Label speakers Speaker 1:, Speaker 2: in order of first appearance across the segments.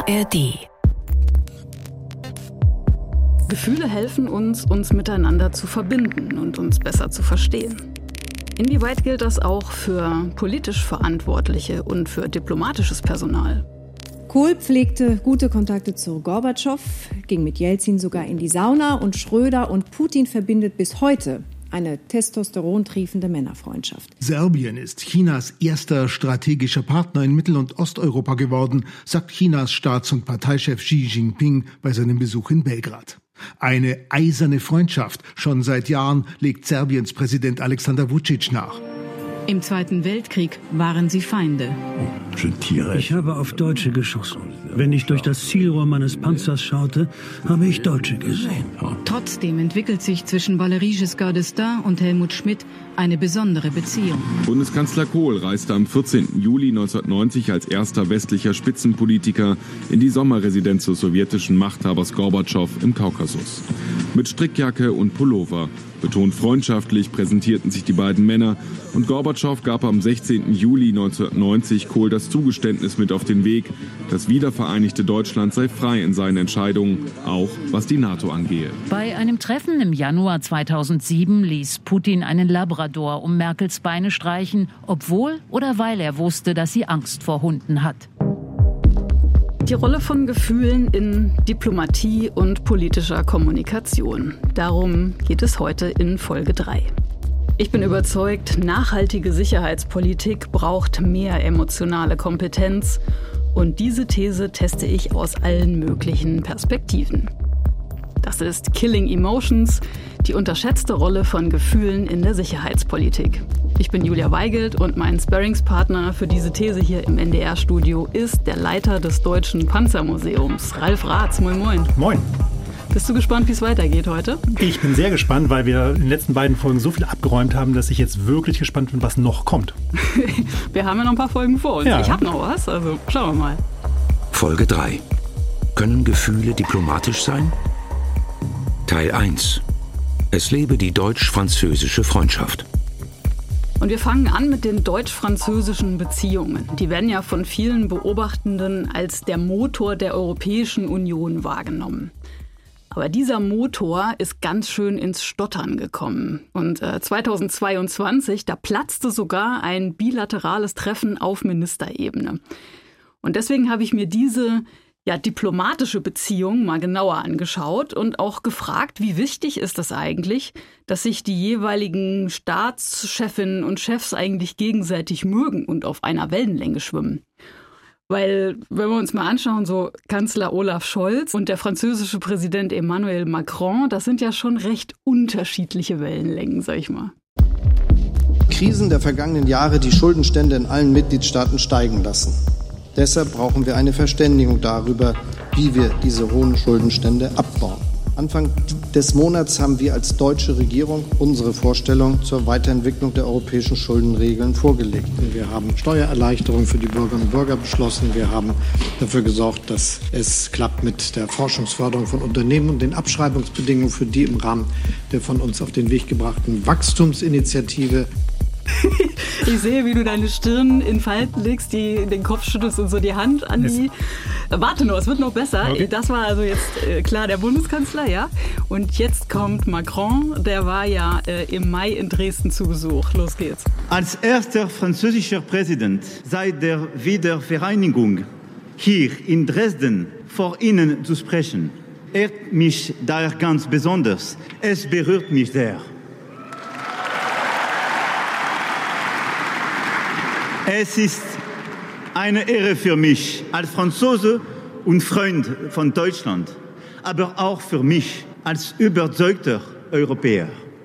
Speaker 1: ARD.
Speaker 2: Gefühle helfen uns, uns miteinander zu verbinden und uns besser zu verstehen. Inwieweit gilt das auch für politisch Verantwortliche und für diplomatisches Personal?
Speaker 3: Kohl pflegte gute Kontakte zu Gorbatschow, ging mit Jelzin sogar in die Sauna und Schröder und Putin verbindet bis heute eine testosterontriefende Männerfreundschaft.
Speaker 4: Serbien ist Chinas erster strategischer Partner in Mittel- und Osteuropa geworden, sagt Chinas Staats- und Parteichef Xi Jinping bei seinem Besuch in Belgrad. Eine eiserne Freundschaft. Schon seit Jahren legt Serbiens Präsident Alexander Vučić nach.
Speaker 5: Im Zweiten Weltkrieg waren sie Feinde.
Speaker 6: Ich habe auf Deutsche geschossen. Wenn ich durch das Zielrohr meines Panzers schaute, habe ich Deutsche gesehen.
Speaker 5: Trotzdem entwickelt sich zwischen Valéry Giscard d'Estaing und Helmut Schmidt eine besondere Beziehung.
Speaker 7: Bundeskanzler Kohl reiste am 14. Juli 1990 als erster westlicher Spitzenpolitiker in die Sommerresidenz des sowjetischen Machthabers Gorbatschow im Kaukasus. Mit Strickjacke und Pullover. Betont freundschaftlich präsentierten sich die beiden Männer und Gorbatschow gab am 16. Juli 1990 Kohl das Zugeständnis mit auf den Weg, das wiedervereinigte Deutschland sei frei in seinen Entscheidungen, auch was die NATO angehe.
Speaker 8: Bei einem Treffen im Januar 2007 ließ Putin einen Labrador um Merkels Beine streichen, obwohl oder weil er wusste, dass sie Angst vor Hunden hat.
Speaker 2: Die Rolle von Gefühlen in Diplomatie und politischer Kommunikation. Darum geht es heute in Folge 3. Ich bin überzeugt, nachhaltige Sicherheitspolitik braucht mehr emotionale Kompetenz. Und diese These teste ich aus allen möglichen Perspektiven. Das ist Killing Emotions, die unterschätzte Rolle von Gefühlen in der Sicherheitspolitik. Ich bin Julia Weigelt und mein Sparringspartner für diese These hier im NDR-Studio ist der Leiter des Deutschen Panzermuseums, Ralf Raths. Moin, moin.
Speaker 9: Moin.
Speaker 2: Bist du gespannt, wie es weitergeht heute?
Speaker 9: Ich bin sehr gespannt, weil wir in den letzten beiden Folgen so viel abgeräumt haben, dass ich jetzt wirklich gespannt bin, was noch kommt.
Speaker 2: Wir haben ja noch ein paar Folgen vor uns. Ja. Ich habe noch was, also schauen wir mal.
Speaker 1: Folge 3. Können Gefühle diplomatisch sein? Teil 1. Es lebe die deutsch-französische Freundschaft.
Speaker 2: Und wir fangen an mit den deutsch-französischen Beziehungen. Die werden ja von vielen Beobachtenden als der Motor der Europäischen Union wahrgenommen. Aber dieser Motor ist ganz schön ins Stottern gekommen. Und 2022, da platzte sogar ein bilaterales Treffen auf Ministerebene. Und deswegen habe ich mir diese diplomatische Beziehung mal genauer angeschaut und auch gefragt, wie wichtig ist das eigentlich, dass sich die jeweiligen Staatschefinnen und Chefs eigentlich gegenseitig mögen und auf einer Wellenlänge schwimmen. Weil, wenn wir uns mal anschauen, so Kanzler Olaf Scholz und der französische Präsident Emmanuel Macron, das sind ja schon recht unterschiedliche Wellenlängen, sag ich mal.
Speaker 10: Krisen der vergangenen Jahre die Schuldenstände in allen Mitgliedstaaten steigen lassen. Deshalb brauchen wir eine Verständigung darüber, wie wir diese hohen Schuldenstände abbauen. Anfang des Monats haben wir als deutsche Regierung unsere Vorstellung zur Weiterentwicklung der europäischen Schuldenregeln vorgelegt.
Speaker 11: Wir haben Steuererleichterungen für die Bürgerinnen und Bürger beschlossen. Wir haben dafür gesorgt, dass es klappt mit der Forschungsförderung von Unternehmen und den Abschreibungsbedingungen für die im Rahmen der von uns auf den Weg gebrachten Wachstumsinitiative.
Speaker 2: Ich sehe, wie du deine Stirn in Falten legst, den Kopf schüttelst und so die Hand an die... Warte nur, es wird noch besser. Okay. Das war also jetzt klar der Bundeskanzler, ja. Und jetzt kommt Macron, der war ja im Mai in Dresden zu Besuch. Los geht's.
Speaker 12: Als erster französischer Präsident seit der Wiedervereinigung hier in Dresden vor Ihnen zu sprechen, ehrt mich daher ganz besonders. Es berührt mich sehr. Es ist eine Ehre für mich als Franzose und Freund von Deutschland, aber auch für mich als überzeugter Europäer.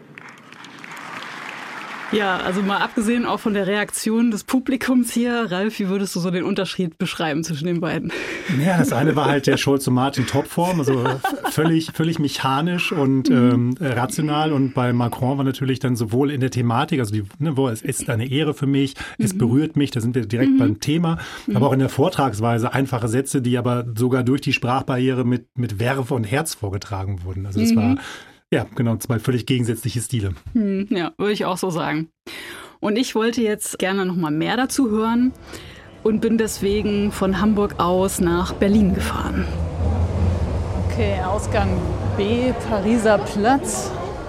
Speaker 2: Ja, also mal abgesehen auch von der Reaktion des Publikums hier, Ralf, wie würdest du so den Unterschied beschreiben zwischen den beiden?
Speaker 9: Ja, das eine war halt der Scholz und Martin Topform, also völlig mechanisch und rational, und bei Macron war natürlich dann sowohl in der Thematik, also es ist eine Ehre für mich, es berührt mich, da sind wir direkt beim Thema, aber auch in der Vortragsweise einfache Sätze, die aber sogar durch die Sprachbarriere mit Verve und Herz vorgetragen wurden. Also das war... Ja, genau, zwei völlig gegensätzliche Stile.
Speaker 2: Ja, würde ich auch so sagen. Und ich wollte jetzt gerne noch mal mehr dazu hören. und bin deswegen von Hamburg aus nach Berlin gefahren. Okay, Ausgang B, Pariser Platz.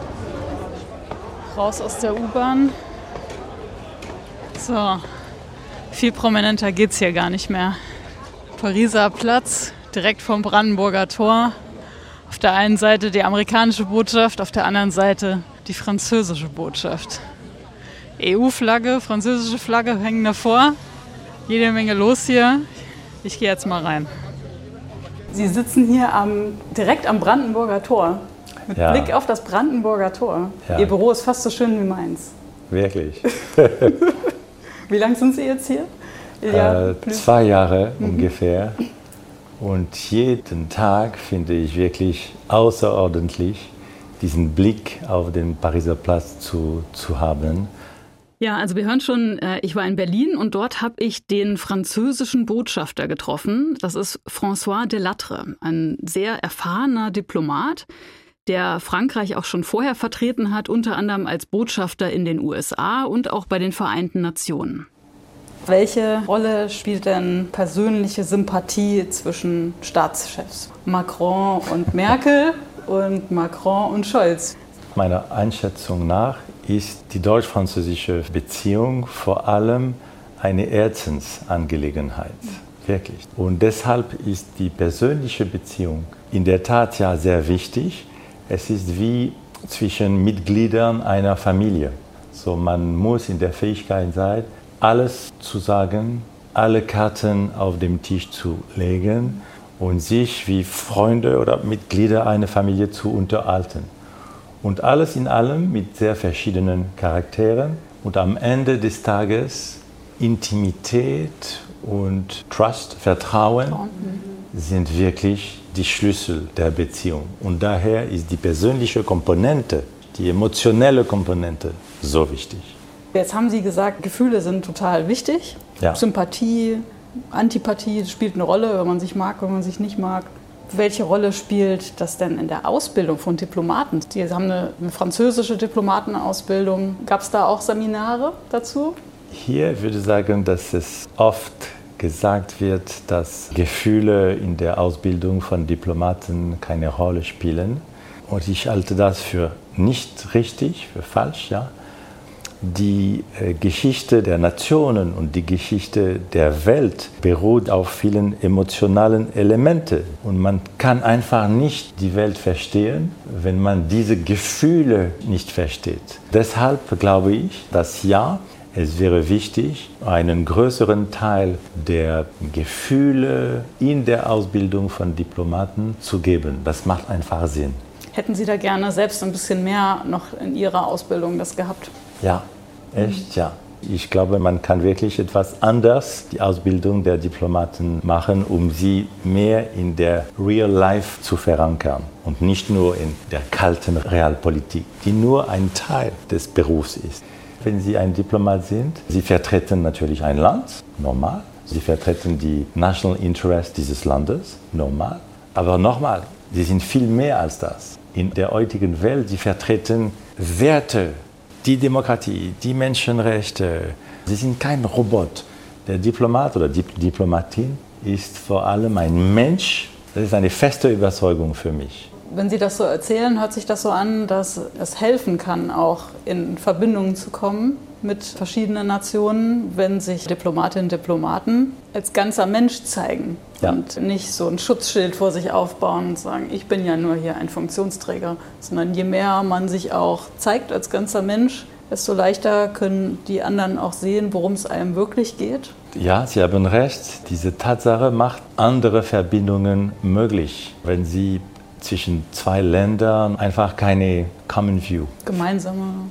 Speaker 2: Raus aus der U-Bahn. So, viel prominenter geht's hier gar nicht mehr. Pariser Platz, direkt vom Brandenburger Tor. Auf der einen Seite die amerikanische Botschaft, auf der anderen Seite die französische Botschaft. EU-Flagge, französische Flagge hängen davor. Jede Menge los hier. Ich gehe jetzt mal rein. Sie sitzen hier direkt am Brandenburger Tor. Mit Blick auf das Brandenburger Tor. Ja. Ihr Büro ist fast so schön wie meins.
Speaker 13: Wirklich.
Speaker 2: Wie lange sind Sie jetzt hier?
Speaker 13: 2 Jahre ungefähr. Und jeden Tag finde ich wirklich außerordentlich, diesen Blick auf den Pariser Platz zu haben.
Speaker 2: Ja, also wir hören schon, ich war in Berlin und dort habe ich den französischen Botschafter getroffen. Das ist François Delattre, ein sehr erfahrener Diplomat, der Frankreich auch schon vorher vertreten hat, unter anderem als Botschafter in den USA und auch bei den Vereinten Nationen. Welche Rolle spielt denn persönliche Sympathie zwischen Staatschefs? Macron und Merkel und Macron und Scholz?
Speaker 13: Meiner Einschätzung nach ist die deutsch-französische Beziehung vor allem eine Herzensangelegenheit. Wirklich. Und deshalb ist die persönliche Beziehung in der Tat ja sehr wichtig. Es ist wie zwischen Mitgliedern einer Familie. So, man muss in der Fähigkeit sein, alles zu sagen, alle Karten auf den Tisch zu legen und sich wie Freunde oder Mitglieder einer Familie zu unterhalten. Und alles in allem mit sehr verschiedenen Charakteren und am Ende des Tages Intimität und Trust, Vertrauen sind wirklich die Schlüssel der Beziehung. Und daher ist die persönliche Komponente, die emotionelle Komponente so wichtig.
Speaker 2: Jetzt haben Sie gesagt, Gefühle sind total wichtig. Ja. Sympathie, Antipathie spielt eine Rolle, wenn man sich mag, wenn man sich nicht mag. Welche Rolle spielt das denn in der Ausbildung von Diplomaten? Sie haben eine französische Diplomatenausbildung. Gab es da auch Seminare dazu?
Speaker 13: Hier würde ich sagen, dass es oft gesagt wird, dass Gefühle in der Ausbildung von Diplomaten keine Rolle spielen. Und ich halte das für nicht richtig, für falsch, ja. Die Geschichte der Nationen und die Geschichte der Welt beruht auf vielen emotionalen Elementen. Und man kann einfach nicht die Welt verstehen, wenn man diese Gefühle nicht versteht. Deshalb glaube ich, dass ja, es wäre wichtig, einen größeren Teil der Gefühle in der Ausbildung von Diplomaten zu geben. Das macht einfach Sinn.
Speaker 2: Hätten Sie da gerne selbst ein bisschen mehr noch in Ihrer Ausbildung das gehabt?
Speaker 13: Ja, echt, ja. Ich glaube, man kann wirklich etwas anders die Ausbildung der Diplomaten machen, um sie mehr in der Real Life zu verankern und nicht nur in der kalten Realpolitik, die nur ein Teil des Berufs ist. Wenn Sie ein Diplomat sind, Sie vertreten natürlich ein Land, normal. Sie vertreten die National Interest dieses Landes, normal. Aber nochmal, Sie sind viel mehr als das. In der heutigen Welt, Sie vertreten Werte, die Demokratie, die Menschenrechte. Sie sind kein Robot. Der Diplomat oder die Diplomatin ist vor allem ein Mensch. Das ist eine feste Überzeugung für mich.
Speaker 2: Wenn Sie das so erzählen, hört sich das so an, dass es helfen kann, auch in Verbindungen zu kommen mit verschiedenen Nationen, wenn sich Diplomatinnen und Diplomaten als ganzer Mensch zeigen und nicht so ein Schutzschild vor sich aufbauen und sagen, ich bin ja nur hier ein Funktionsträger, sondern je mehr man sich auch zeigt als ganzer Mensch, desto leichter können die anderen auch sehen, worum es einem wirklich geht.
Speaker 13: Ja, Sie haben recht. Diese Tatsache macht andere Verbindungen möglich, wenn Sie zwischen zwei Ländern einfach keine Common View, gemeinsamen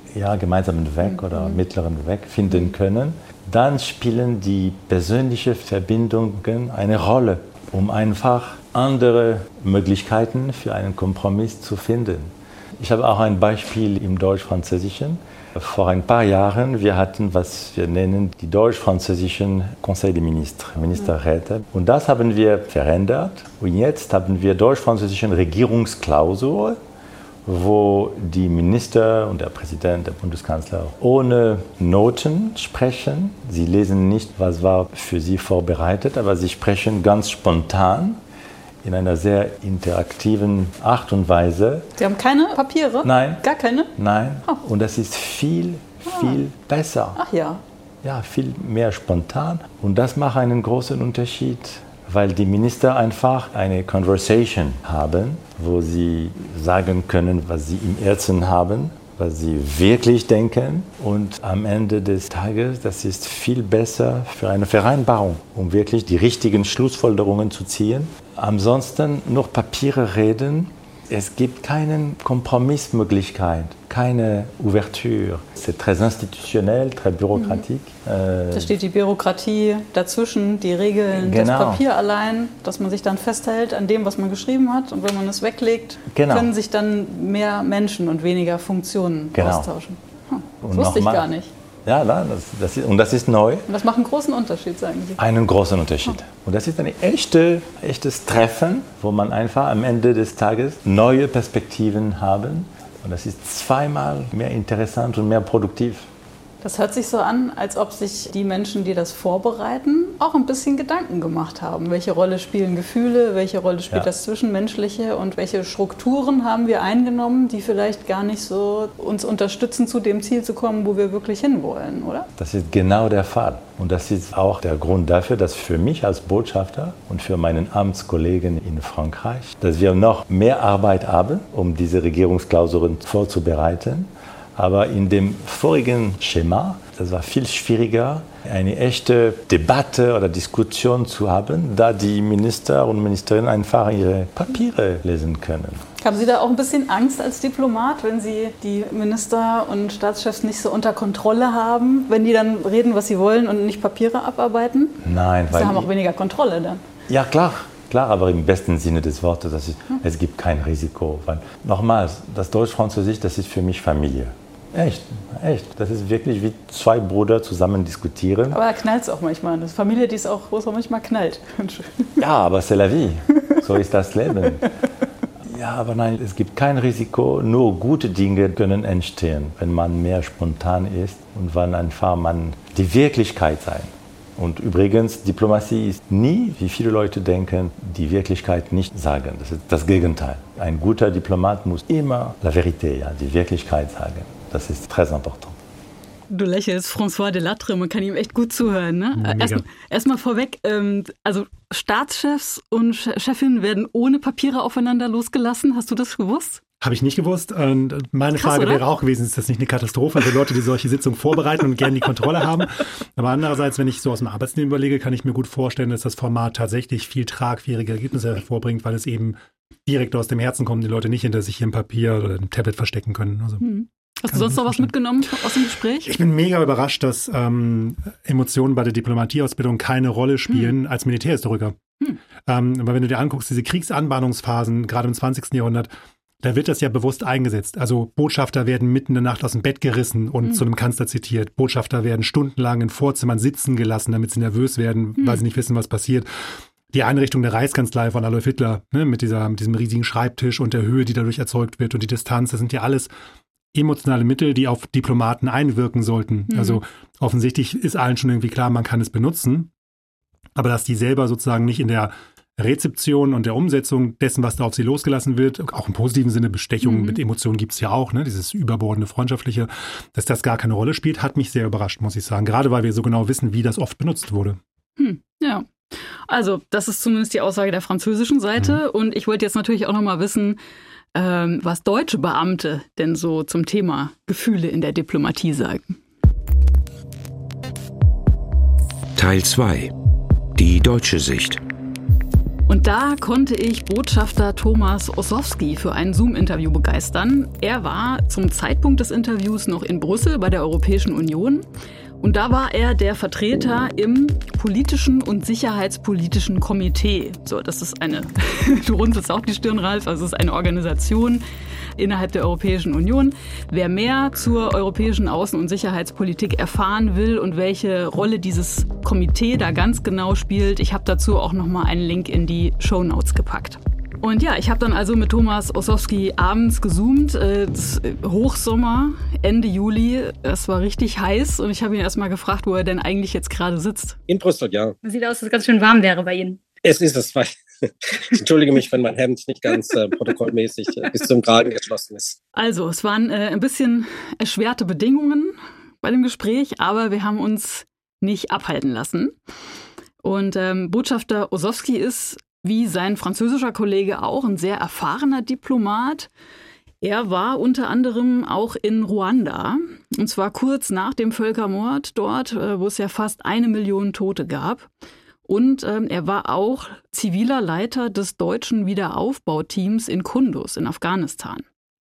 Speaker 13: Weg oder mittleren Weg finden können, dann spielen die persönlichen Verbindungen eine Rolle, um einfach andere Möglichkeiten für einen Kompromiss zu finden. Ich habe auch ein Beispiel im Deutsch-Französischen. Vor ein paar Jahren, wir hatten, was wir nennen, die deutsch-französischen Conseil des Ministres, Ministerräte. Und das haben wir verändert. Und jetzt haben wir deutsch-französischen Regierungsklausur. wo die Minister und der Präsident, der Bundeskanzler ohne Noten sprechen. Sie lesen nicht, was war für sie vorbereitet, aber sie sprechen ganz spontan in einer sehr interaktiven Art und Weise.
Speaker 2: Sie haben keine Papiere?
Speaker 13: Nein.
Speaker 2: Gar keine?
Speaker 13: Nein. Oh. Und das ist viel besser.
Speaker 2: Ach ja.
Speaker 13: Ja, viel mehr spontan. Und das macht einen großen Unterschied, weil die Minister einfach eine Conversation haben, wo sie sagen können, was sie im Herzen haben, was sie wirklich denken. Und am Ende des Tages, das ist viel besser für eine Vereinbarung, um wirklich die richtigen Schlussfolgerungen zu ziehen. Ansonsten nur Papiere reden. Es gibt keine Kompromissmöglichkeit, keine Ouverture. C'est très institutionnel, très bürokratique.
Speaker 2: Da steht die Bürokratie dazwischen, die Regeln, das Papier allein, dass man sich dann festhält an dem, was man geschrieben hat. Und wenn man es weglegt, können sich dann mehr Menschen und weniger Funktionen austauschen. Das wusste ich gar nicht.
Speaker 13: Ja, das ist neu.
Speaker 2: Und das macht einen großen Unterschied, sagen Sie.
Speaker 13: Einen großen Unterschied. Und das ist ein echtes Treffen, wo man einfach am Ende des Tages neue Perspektiven haben. Und das ist zweimal mehr interessant und mehr produktiv.
Speaker 2: Das hört sich so an, als ob sich die Menschen, die das vorbereiten, auch ein bisschen Gedanken gemacht haben. Welche Rolle spielen Gefühle, welche Rolle spielt das Zwischenmenschliche und welche Strukturen haben wir eingenommen, die vielleicht gar nicht so uns unterstützen, zu dem Ziel zu kommen, wo wir wirklich hinwollen, oder?
Speaker 13: Das ist genau der Fall. Und das ist auch der Grund dafür, dass für mich als Botschafter und für meinen Amtskollegen in Frankreich, dass wir noch mehr Arbeit haben, um diese Regierungsklausuren vorzubereiten. Aber in dem vorigen Schema, das war viel schwieriger, eine echte Debatte oder Diskussion zu haben, da die Minister und Ministerinnen einfach ihre Papiere lesen können.
Speaker 2: Haben Sie da auch ein bisschen Angst als Diplomat, wenn Sie die Minister und Staatschefs nicht so unter Kontrolle haben, wenn die dann reden, was sie wollen und nicht Papiere abarbeiten?
Speaker 13: Nein,
Speaker 2: weil Sie haben auch weniger Kontrolle dann.
Speaker 13: Ja, klar, aber im besten Sinne des Wortes, es gibt kein Risiko. Weil, nochmals, das Deutsch-Französisch, das ist für mich Familie. Echt. Das ist wirklich wie zwei Brüder zusammen diskutieren.
Speaker 2: Aber da knallt es auch manchmal. Das ist Familie, die ist auch, wo es auch manchmal knallt.
Speaker 13: Ja, aber c'est la vie. So ist das Leben. Ja, aber nein, es gibt kein Risiko. Nur gute Dinge können entstehen, wenn man mehr spontan ist und wenn einfach man die Wirklichkeit sein. Und übrigens, Diplomatie ist nie, wie viele Leute denken, die Wirklichkeit nicht sagen. Das ist das Gegenteil. Ein guter Diplomat muss immer la vérité, die Wirklichkeit sagen. Das ist très important.
Speaker 2: Du lächelst, François Delattre, man kann ihm echt gut zuhören. Ne? Erstmal vorweg, also Staatschefs und Chefinnen werden ohne Papiere aufeinander losgelassen. Hast du das gewusst?
Speaker 9: Habe ich nicht gewusst. Und meine Frage wäre auch gewesen, ist das nicht eine Katastrophe für Leute, die solche Sitzungen vorbereiten und gerne die Kontrolle haben? Aber andererseits, wenn ich so aus dem Arbeitsleben überlege, kann ich mir gut vorstellen, dass das Format tatsächlich viel tragfähige Ergebnisse hervorbringt, weil es eben direkt aus dem Herzen kommt, die Leute nicht hinter sich im Papier oder im Tablet verstecken können. Also,
Speaker 2: hast du sonst noch was mitgenommen aus dem Gespräch?
Speaker 9: Ich bin mega überrascht, dass Emotionen bei der Diplomatieausbildung keine Rolle spielen als Militärhistoriker. Aber wenn du dir anguckst, diese Kriegsanbahnungsphasen, gerade im 20. Jahrhundert, da wird das ja bewusst eingesetzt. Also Botschafter werden mitten in der Nacht aus dem Bett gerissen und zu einem Kanzler zitiert. Botschafter werden stundenlang in Vorzimmern sitzen gelassen, damit sie nervös werden, weil sie nicht wissen, was passiert. Die Einrichtung der Reichskanzlei von Adolf Hitler, ne, mit diesem riesigen Schreibtisch und der Höhe, die dadurch erzeugt wird und die Distanz, das sind ja alles emotionale Mittel, die auf Diplomaten einwirken sollten. Also offensichtlich ist allen schon irgendwie klar, man kann es benutzen, aber dass die selber sozusagen nicht in der Rezeption und der Umsetzung dessen, was da auf sie losgelassen wird, auch im positiven Sinne, Bestechungen mit Emotionen gibt es ja auch, ne, dieses überbordende Freundschaftliche, dass das gar keine Rolle spielt, hat mich sehr überrascht, muss ich sagen. Gerade weil wir so genau wissen, wie das oft benutzt wurde.
Speaker 2: Ja, also das ist zumindest die Aussage der französischen Seite. Und ich wollte jetzt natürlich auch noch mal wissen, was deutsche Beamte denn so zum Thema Gefühle in der Diplomatie sagen.
Speaker 1: Teil 2. Die deutsche Sicht.
Speaker 2: Und da konnte ich Botschafter Thomas Ossowski für ein Zoom-Interview begeistern. Er war zum Zeitpunkt des Interviews noch in Brüssel bei der Europäischen Union. Und da war er der Vertreter im politischen und sicherheitspolitischen Komitee. So, das ist du runzelst auch die Stirn, Ralf, also es ist eine Organisation innerhalb der Europäischen Union. Wer mehr zur europäischen Außen- und Sicherheitspolitik erfahren will und welche Rolle dieses Komitee da ganz genau spielt, ich habe dazu auch nochmal einen Link in die Shownotes gepackt. Und ja, ich habe dann also mit Thomas Ossowski abends gezoomt, Hochsommer, Ende Juli, es war richtig heiß und ich habe ihn erstmal gefragt, wo er denn eigentlich jetzt gerade sitzt.
Speaker 14: In Brüssel, ja.
Speaker 15: Sieht aus, dass es ganz schön warm wäre bei Ihnen.
Speaker 14: Es ist es, weil ich entschuldige mich, wenn mein Hemd nicht ganz protokollmäßig bis zum Kragen geschlossen ist.
Speaker 2: Also, es waren ein bisschen erschwerte Bedingungen bei dem Gespräch, aber wir haben uns nicht abhalten lassen. Und Botschafter Ossowski ist, wie sein französischer Kollege auch, ein sehr erfahrener Diplomat. Er war unter anderem auch in Ruanda, und zwar kurz nach dem Völkermord dort, wo es ja fast 1 Million Tote gab. Und er war auch ziviler Leiter des deutschen Wiederaufbauteams in Kunduz in Afghanistan.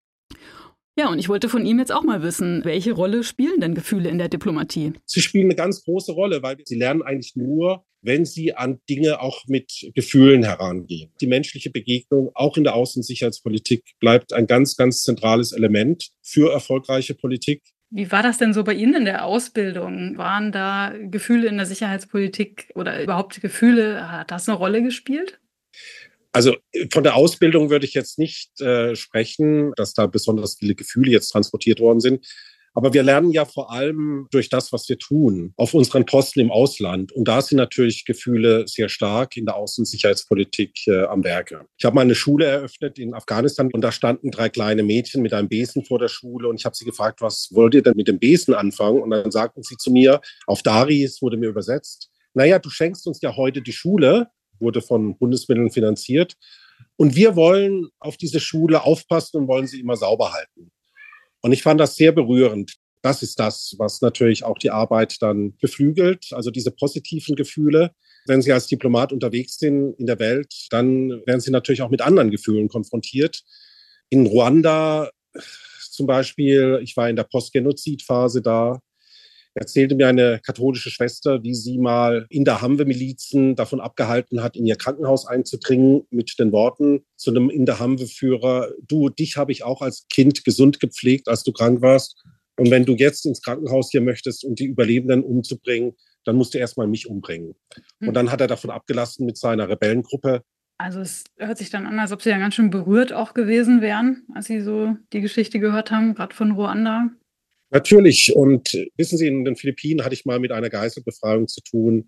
Speaker 2: Ja, und ich wollte von ihm jetzt auch mal wissen, welche Rolle spielen denn Gefühle in der Diplomatie?
Speaker 16: Sie spielen eine ganz große Rolle, weil sie lernen eigentlich nur, wenn sie an Dinge auch mit Gefühlen herangehen. Die menschliche Begegnung, auch in der Außen- und Sicherheitspolitik, bleibt ein ganz, ganz zentrales Element für erfolgreiche Politik.
Speaker 15: Wie war das denn so bei Ihnen in der Ausbildung? Waren da Gefühle in der Sicherheitspolitik oder überhaupt Gefühle, hat das eine Rolle gespielt?
Speaker 16: Also von der Ausbildung würde ich jetzt nicht sprechen, dass da besonders viele Gefühle jetzt transportiert worden sind. Aber wir lernen ja vor allem durch das, was wir tun, auf unseren Posten im Ausland. Und da sind natürlich Gefühle sehr stark in der Außen- und Sicherheitspolitik am Werke. Ich habe mal eine Schule eröffnet in Afghanistan und da standen 3 kleine Mädchen mit einem Besen vor der Schule. Und ich habe sie gefragt, was wollt ihr denn mit dem Besen anfangen? Und dann sagten sie zu mir, auf Dari, es wurde mir übersetzt, naja, du schenkst uns ja heute die Schule, wurde von Bundesmitteln finanziert. Und wir wollen auf diese Schule aufpassen und wollen sie immer sauber halten. Und ich fand das sehr berührend. Das ist das, was natürlich auch die Arbeit dann beflügelt, also diese positiven Gefühle. Wenn Sie als Diplomat unterwegs sind in der Welt, dann werden Sie natürlich auch mit anderen Gefühlen konfrontiert. In Ruanda zum Beispiel, ich war in der Postgenozidphase da, erzählte mir eine katholische Schwester, wie sie mal in der Hamwe-Milizen davon abgehalten hat, in ihr Krankenhaus einzudringen mit den Worten zu einem in der Hamwe-Führer, du, dich habe ich auch als Kind gesund gepflegt, als du krank warst. Und wenn du jetzt ins Krankenhaus hier möchtest, um die Überlebenden umzubringen, dann musst du erstmal mich umbringen. Und dann hat er davon abgelassen mit seiner Rebellengruppe.
Speaker 15: Also es hört sich dann an, als ob Sie ja ganz schön berührt auch gewesen wären, als Sie so die Geschichte gehört haben, gerade von Ruanda.
Speaker 16: Natürlich. Und wissen Sie, in den Philippinen hatte ich mal mit einer Geiselbefreiung zu tun.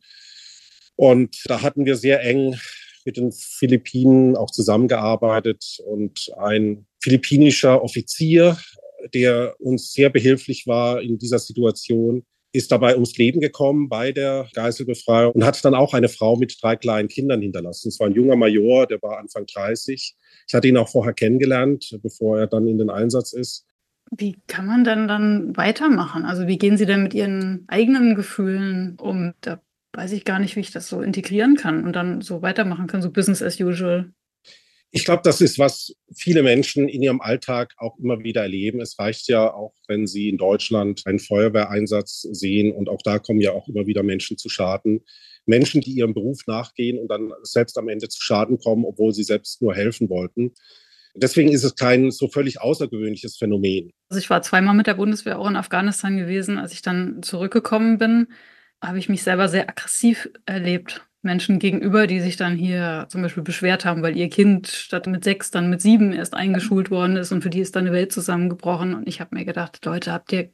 Speaker 16: Und da hatten wir sehr eng mit den Philippinen auch zusammengearbeitet. Und ein philippinischer Offizier, der uns sehr behilflich war in dieser Situation, ist dabei ums Leben gekommen bei der Geiselbefreiung und hat dann auch eine Frau mit 3 kleinen Kindern hinterlassen. Es war ein junger Major, der war Anfang 30. Ich hatte ihn auch vorher kennengelernt, bevor er dann in den Einsatz ist.
Speaker 15: Wie kann man denn dann weitermachen? Also wie gehen Sie denn mit Ihren eigenen Gefühlen um? Da weiß ich gar nicht, wie ich das so integrieren kann und dann so weitermachen kann, so Business as usual.
Speaker 16: Ich glaube, das ist, was viele Menschen in ihrem Alltag auch immer wieder erleben. Es reicht ja auch, wenn Sie in Deutschland einen Feuerwehreinsatz sehen und auch da kommen ja auch immer wieder Menschen zu Schaden. Menschen, die ihrem Beruf nachgehen und dann selbst am Ende zu Schaden kommen, obwohl sie selbst nur helfen wollten. Deswegen ist es kein so völlig außergewöhnliches Phänomen.
Speaker 15: Also ich war 2-mal mit der Bundeswehr auch in Afghanistan gewesen. Als ich dann zurückgekommen bin, habe ich mich selber sehr aggressiv erlebt. Menschen gegenüber, die sich dann hier zum Beispiel beschwert haben, weil ihr Kind statt mit 6 dann mit 7 erst eingeschult worden ist und für die ist dann eine Welt zusammengebrochen. Und ich habe mir gedacht, Leute, habt ihr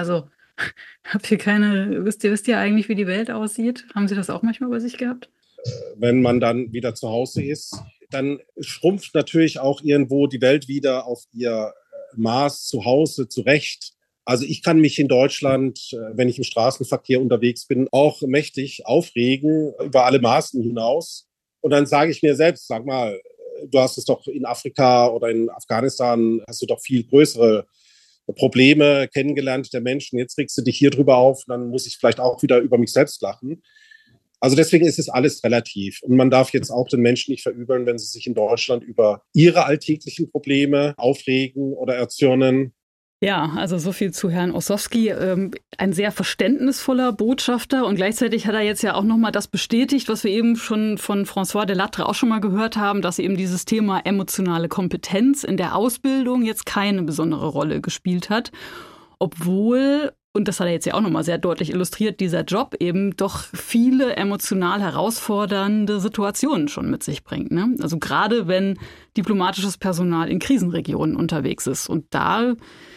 Speaker 15: wisst ihr eigentlich, wie die Welt aussieht? Haben Sie das auch manchmal bei sich gehabt?
Speaker 16: Wenn man dann wieder zu Hause ist, dann schrumpft natürlich auch irgendwo die Welt wieder auf ihr Maß zu Hause zurecht. Also ich kann mich in Deutschland, wenn ich im Straßenverkehr unterwegs bin, auch mächtig aufregen über alle Maßen hinaus. Und dann sage ich mir selbst, sag mal, du hast es doch in Afrika oder in Afghanistan, hast du doch viel größere Probleme kennengelernt der Menschen. Jetzt regst du dich hier drüber auf, dann muss ich vielleicht auch wieder über mich selbst lachen. Also deswegen ist es alles relativ. Und man darf jetzt auch den Menschen nicht verübeln, wenn sie sich in Deutschland über ihre alltäglichen Probleme aufregen oder erzürnen.
Speaker 2: Ja, also so viel zu Herrn Ossowski. Ein sehr verständnisvoller Botschafter und gleichzeitig hat er jetzt ja auch nochmal das bestätigt, was wir eben schon von François Delattre auch schon mal gehört haben, dass eben dieses Thema emotionale Kompetenz in der Ausbildung jetzt keine besondere Rolle gespielt hat, obwohl und das hat er jetzt ja auch nochmal sehr deutlich illustriert, dieser Job eben doch viele emotional herausfordernde Situationen schon mit sich bringt. Ne? Also gerade wenn diplomatisches Personal in Krisenregionen unterwegs ist. Und da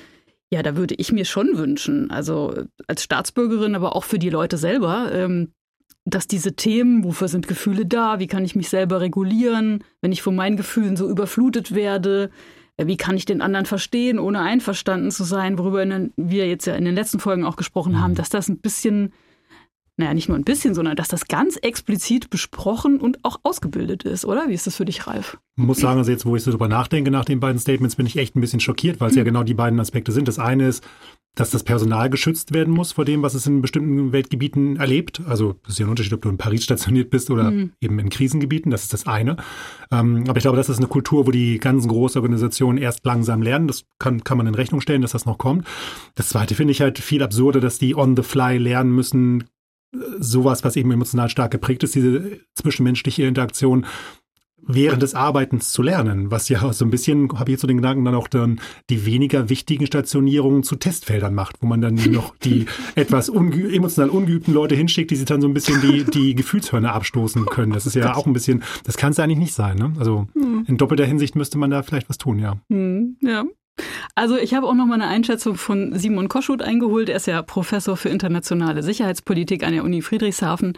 Speaker 2: würde ich mir schon wünschen, also als Staatsbürgerin, aber auch für die Leute selber, dass diese Themen, wofür sind Gefühle da, wie kann ich mich selber regulieren, wenn ich von meinen Gefühlen so überflutet werde, wie kann ich den anderen verstehen, ohne einverstanden zu sein, worüber wir jetzt ja in den letzten Folgen auch gesprochen haben, dass das ein bisschen, nicht nur ein bisschen, sondern dass das ganz explizit besprochen und auch ausgebildet ist, oder? Wie ist das für dich, Ralf?
Speaker 9: Ich muss sagen, also jetzt, wo ich so drüber nachdenke nach den beiden Statements, bin ich echt ein bisschen schockiert, weil es ja genau die beiden Aspekte sind. Das eine ist, dass das Personal geschützt werden muss vor dem, was es in bestimmten Weltgebieten erlebt. Also das ist ja ein Unterschied, ob du in Paris stationiert bist oder eben in Krisengebieten. Das ist das eine. Aber ich glaube, das ist eine Kultur, wo die ganzen Großorganisationen erst langsam lernen. Das kann man in Rechnung stellen, dass das noch kommt. Das zweite finde ich halt viel absurder, dass die on the fly lernen müssen, sowas, was eben emotional stark geprägt ist, diese zwischenmenschliche Interaktion während des Arbeitens zu lernen, was ja so ein bisschen, habe ich jetzt so den Gedanken, dann auch dann die weniger wichtigen Stationierungen zu Testfeldern macht, wo man dann noch die etwas emotional ungeübten Leute hinschickt, die sich dann so ein bisschen die Gefühlshörner abstoßen können. Das ist ja auch ein bisschen, das kann es eigentlich nicht sein. Ne? Also in doppelter Hinsicht müsste man da vielleicht was tun, ja.
Speaker 2: Ja. Also ich habe auch noch mal eine Einschätzung von Simon Koschut eingeholt. Er ist ja Professor für internationale Sicherheitspolitik an der Uni Friedrichshafen.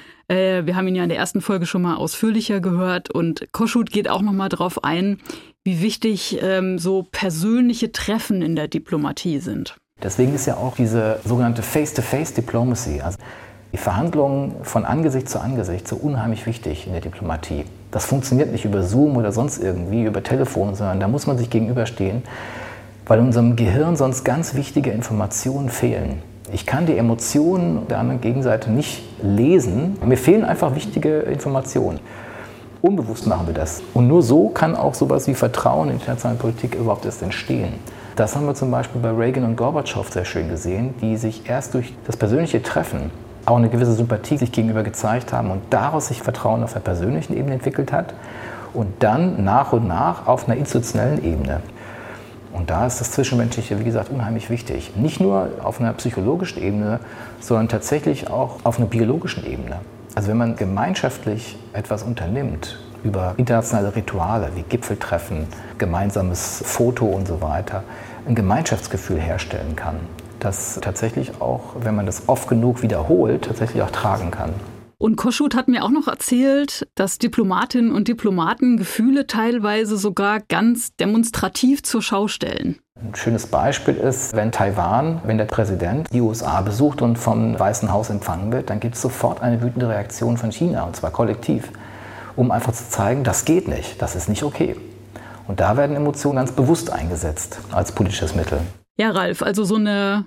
Speaker 2: Wir haben ihn ja in der ersten Folge schon mal ausführlicher gehört und Koschut geht auch noch mal darauf ein, wie wichtig so persönliche Treffen in der Diplomatie sind.
Speaker 17: Deswegen ist ja auch diese sogenannte Face-to-Face-Diplomacy, also die Verhandlungen von Angesicht zu Angesicht, so unheimlich wichtig in der Diplomatie. Das funktioniert nicht über Zoom oder sonst irgendwie, über Telefon, sondern da muss man sich gegenüberstehen, weil unserem Gehirn sonst ganz wichtige Informationen fehlen. Ich kann die Emotionen der anderen Gegenseite nicht lesen. Mir fehlen einfach wichtige Informationen. Unbewusst machen wir das. Und nur so kann auch sowas wie Vertrauen in internationale Politik überhaupt erst entstehen. Das haben wir zum Beispiel bei Reagan und Gorbatschow sehr schön gesehen, die sich erst durch das persönliche Treffen auch eine gewisse Sympathie sich gegenüber gezeigt haben und daraus sich Vertrauen auf der persönlichen Ebene entwickelt hat und dann nach und nach auf einer institutionellen Ebene. Und da ist das Zwischenmenschliche, wie gesagt, unheimlich wichtig. Nicht nur auf einer psychologischen Ebene, sondern tatsächlich auch auf einer biologischen Ebene. Also wenn man gemeinschaftlich etwas unternimmt, über internationale Rituale wie Gipfeltreffen, gemeinsames Foto und so weiter, ein Gemeinschaftsgefühl herstellen kann, das tatsächlich auch, wenn man das oft genug wiederholt, tatsächlich auch tragen kann.
Speaker 2: Und Koschut hat mir auch noch erzählt, dass Diplomatinnen und Diplomaten Gefühle teilweise sogar ganz demonstrativ zur Schau stellen.
Speaker 17: Ein schönes Beispiel ist, wenn der Präsident die USA besucht und vom Weißen Haus empfangen wird, dann gibt es sofort eine wütende Reaktion von China, und zwar kollektiv, um einfach zu zeigen, das geht nicht, das ist nicht okay. Und da werden Emotionen ganz bewusst eingesetzt als politisches Mittel.
Speaker 2: Ja, Ralf, also so eine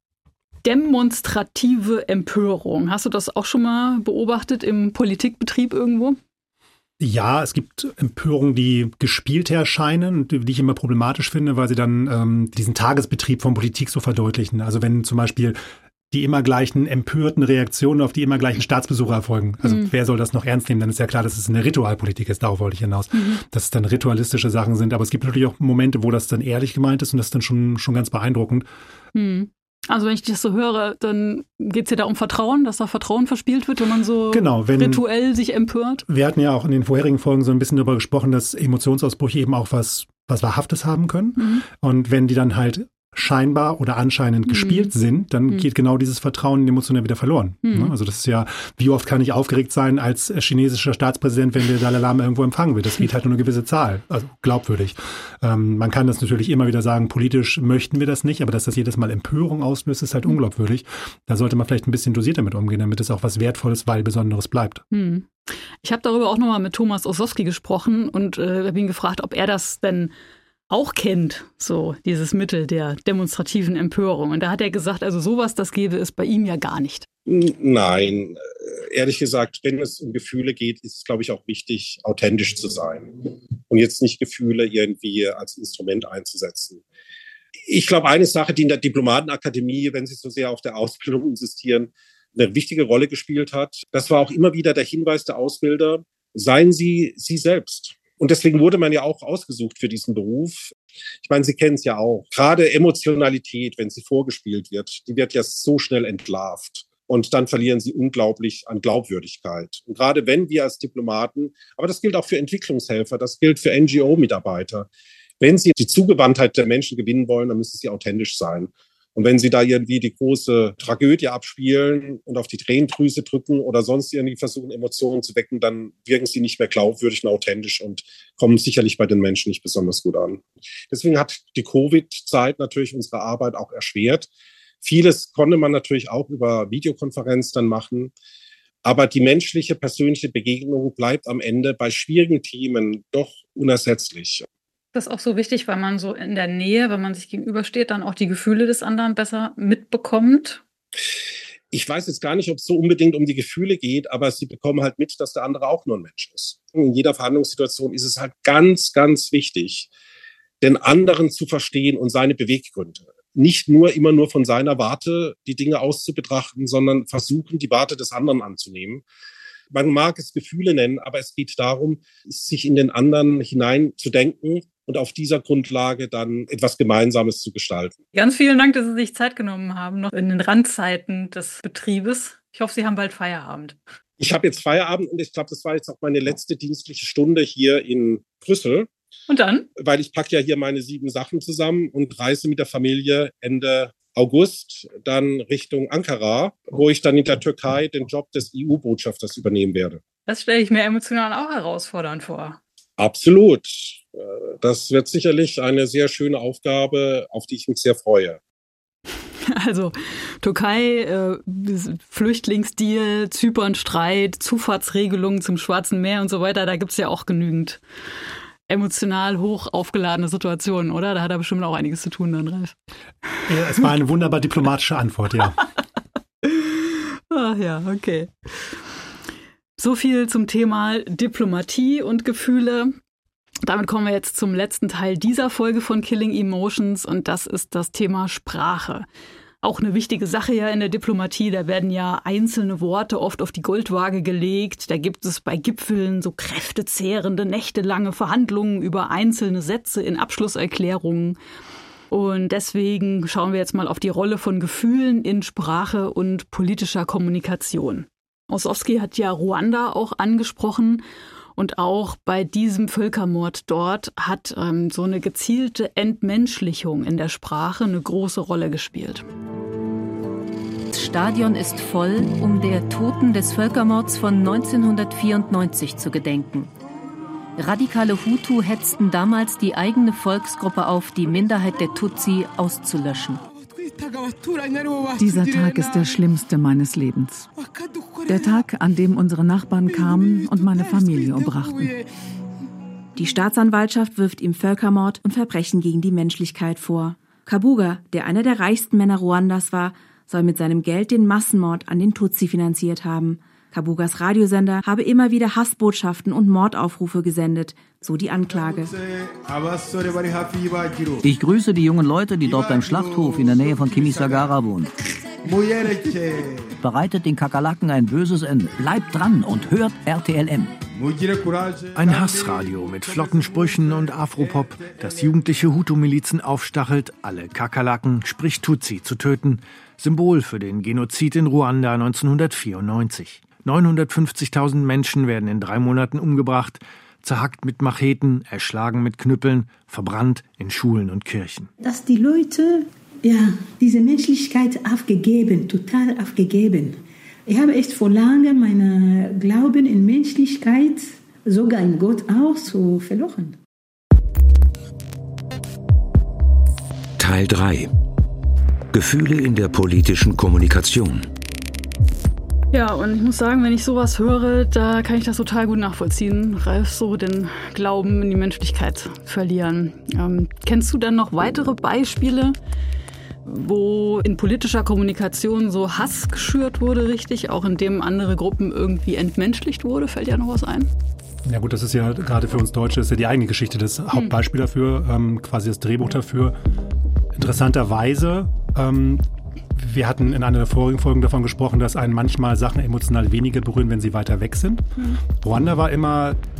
Speaker 2: demonstrative Empörung. Hast du das auch schon mal beobachtet im Politikbetrieb irgendwo?
Speaker 9: Ja, es gibt Empörungen, die gespielt erscheinen, die ich immer problematisch finde, weil sie dann diesen Tagesbetrieb von Politik so verdeutlichen. Also wenn zum Beispiel die immer gleichen empörten Reaktionen auf die immer gleichen Staatsbesuche erfolgen. Also wer soll das noch ernst nehmen? Dann ist ja klar, dass es eine Ritualpolitik ist, darauf wollte ich hinaus. Dass es dann ritualistische Sachen sind. Aber es gibt natürlich auch Momente, wo das dann ehrlich gemeint ist und das ist dann schon ganz beeindruckend.
Speaker 2: Also wenn ich das so höre, dann geht es ja da um Vertrauen, dass da Vertrauen verspielt wird, wenn man so rituell sich empört.
Speaker 9: Wir hatten ja auch in den vorherigen Folgen so ein bisschen darüber gesprochen, dass Emotionsausbrüche eben auch was Wahrhaftes haben können. Und wenn die dann halt scheinbar oder anscheinend gespielt sind, dann geht genau dieses Vertrauen emotional wieder verloren. Also das ist ja, wie oft kann ich aufgeregt sein als chinesischer Staatspräsident, wenn der Dalai Lama irgendwo empfangen wird. Das geht halt nur eine gewisse Zahl, also glaubwürdig. Man kann das natürlich immer wieder sagen, politisch möchten wir das nicht, aber dass das jedes Mal Empörung auslöst, ist halt unglaubwürdig. Da sollte man vielleicht ein bisschen dosierter mit umgehen, damit es auch was Wertvolles, weil Besonderes bleibt.
Speaker 2: Ich habe darüber auch nochmal mit Thomas Ossowski gesprochen und habe ihn gefragt, ob er das denn auch kennt, so dieses Mittel der demonstrativen Empörung. Und da hat er gesagt, also sowas, das gäbe es bei ihm ja gar nicht.
Speaker 16: Nein, ehrlich gesagt, wenn es um Gefühle geht, ist es, glaube ich, auch wichtig, authentisch zu sein und jetzt nicht Gefühle irgendwie als Instrument einzusetzen. Ich glaube, eine Sache, die in der Diplomatenakademie, wenn Sie so sehr auf der Ausbildung insistieren, eine wichtige Rolle gespielt hat, das war auch immer wieder der Hinweis der Ausbilder, seien Sie Sie selbst. Und deswegen wurde man ja auch ausgesucht für diesen Beruf. Ich meine, Sie kennen es ja auch. Gerade Emotionalität, wenn sie vorgespielt wird, die wird ja so schnell entlarvt. Und dann verlieren sie unglaublich an Glaubwürdigkeit. Und gerade wenn wir als Diplomaten, aber das gilt auch für Entwicklungshelfer, das gilt für NGO-Mitarbeiter, wenn sie die Zugewandtheit der Menschen gewinnen wollen, dann müssen sie authentisch sein. Und wenn sie da irgendwie die große Tragödie abspielen und auf die Tränendrüse drücken oder sonst irgendwie versuchen, Emotionen zu wecken, dann wirken sie nicht mehr glaubwürdig und authentisch und kommen sicherlich bei den Menschen nicht besonders gut an. Deswegen hat die Covid-Zeit natürlich unsere Arbeit auch erschwert. Vieles konnte man natürlich auch über Videokonferenz dann machen. Aber die menschliche, persönliche Begegnung bleibt am Ende bei schwierigen Themen doch unersetzlich.
Speaker 15: Das ist auch so wichtig, weil man so in der Nähe, wenn man sich gegenübersteht, dann auch die Gefühle des anderen besser mitbekommt.
Speaker 16: Ich weiß jetzt gar nicht, ob es so unbedingt um die Gefühle geht, aber sie bekommen halt mit, dass der andere auch nur ein Mensch ist. In jeder Verhandlungssituation ist es halt ganz, ganz wichtig, den anderen zu verstehen und seine Beweggründe. Nicht immer nur von seiner Warte die Dinge auszubetrachten, sondern versuchen, die Warte des anderen anzunehmen. Man mag es Gefühle nennen, aber es geht darum, sich in den anderen hineinzudenken und auf dieser Grundlage dann etwas Gemeinsames zu gestalten.
Speaker 15: Ganz vielen Dank, dass Sie sich Zeit genommen haben, noch in den Randzeiten des Betriebes. Ich hoffe, Sie haben bald Feierabend.
Speaker 16: Ich habe jetzt Feierabend und ich glaube, das war jetzt auch meine letzte dienstliche Stunde hier in Brüssel.
Speaker 15: Und dann?
Speaker 16: Weil ich packe ja hier meine 7 Sachen zusammen und reise mit der Familie Ende August dann Richtung Ankara, wo ich dann in der Türkei den Job des EU-Botschafters übernehmen werde.
Speaker 15: Das stelle ich mir emotional auch herausfordernd vor.
Speaker 16: Absolut. Das wird sicherlich eine sehr schöne Aufgabe, auf die ich mich sehr freue.
Speaker 2: Also Türkei, Flüchtlingsdeal, Zypernstreit, Zufahrtsregelungen zum Schwarzen Meer und so weiter, da gibt es ja auch genügend emotional hoch aufgeladene Situationen, oder? Da hat er bestimmt auch einiges zu tun dann, Ralf.
Speaker 9: Ja, es war eine wunderbar diplomatische Antwort, ja.
Speaker 2: Ach ja, okay. So viel zum Thema Diplomatie und Gefühle. Damit kommen wir jetzt zum letzten Teil dieser Folge von Killing Emotions und das ist das Thema Sprache. Auch eine wichtige Sache ja in der Diplomatie, da werden ja einzelne Worte oft auf die Goldwaage gelegt. Da gibt es bei Gipfeln so kräftezehrende, nächtelange Verhandlungen über einzelne Sätze in Abschlusserklärungen. Und deswegen schauen wir jetzt mal auf die Rolle von Gefühlen in Sprache und politischer Kommunikation. Ossowski hat ja Ruanda auch angesprochen. Und auch bei diesem Völkermord dort hat so eine gezielte Entmenschlichung in der Sprache eine große Rolle gespielt.
Speaker 18: Das Stadion ist voll, um der Toten des Völkermords von 1994 zu gedenken. Radikale Hutu hetzten damals die eigene Volksgruppe auf, die Minderheit der Tutsi auszulöschen.
Speaker 5: Dieser Tag ist der schlimmste meines Lebens. Der Tag, an dem unsere Nachbarn kamen und meine Familie umbrachten.
Speaker 19: Die Staatsanwaltschaft wirft ihm Völkermord und Verbrechen gegen die Menschlichkeit vor. Kabuga, der einer der reichsten Männer Ruandas war, soll mit seinem Geld den Massenmord an den Tutsi finanziert haben. Kabugas Radiosender habe immer wieder Hassbotschaften und Mordaufrufe gesendet, so die Anklage.
Speaker 20: Ich grüße die jungen Leute, die dort beim Schlachthof in der Nähe von Kimisagara wohnen. Bereitet den Kakerlaken ein böses Ende. Bleibt dran und hört RTLM.
Speaker 21: Ein Hassradio mit flotten Sprüchen und Afropop, das jugendliche Hutu-Milizen aufstachelt, alle Kakerlaken, sprich Tutsi, zu töten. Symbol für den Genozid in Ruanda 1994. 950.000 Menschen werden in 3 Monaten umgebracht, zerhackt mit Macheten, erschlagen mit Knüppeln, verbrannt in Schulen und Kirchen.
Speaker 22: Dass die Leute diese Menschlichkeit aufgegeben, total aufgegeben. Ich habe echt vor langem meinen Glauben in Menschlichkeit, sogar in Gott auch, so verloren.
Speaker 1: Teil 3. Gefühle in der politischen Kommunikation.
Speaker 2: Ja, und ich muss sagen, wenn ich sowas höre, da kann ich das total gut nachvollziehen. Ralf, so den Glauben in die Menschlichkeit verlieren. Kennst du dann noch weitere Beispiele, wo in politischer Kommunikation so Hass geschürt wurde, richtig, auch indem andere Gruppen irgendwie entmenschlicht wurde? Fällt dir noch was ein?
Speaker 9: Ja gut, das ist ja gerade für uns Deutsche ist ja die eigene Geschichte das Hauptbeispiel dafür, quasi das Drehbuch dafür. Interessanterweise, wir hatten in einer der vorigen Folgen davon gesprochen, dass einen manchmal Sachen emotional weniger berühren, wenn sie weiter weg sind. Ruanda war immer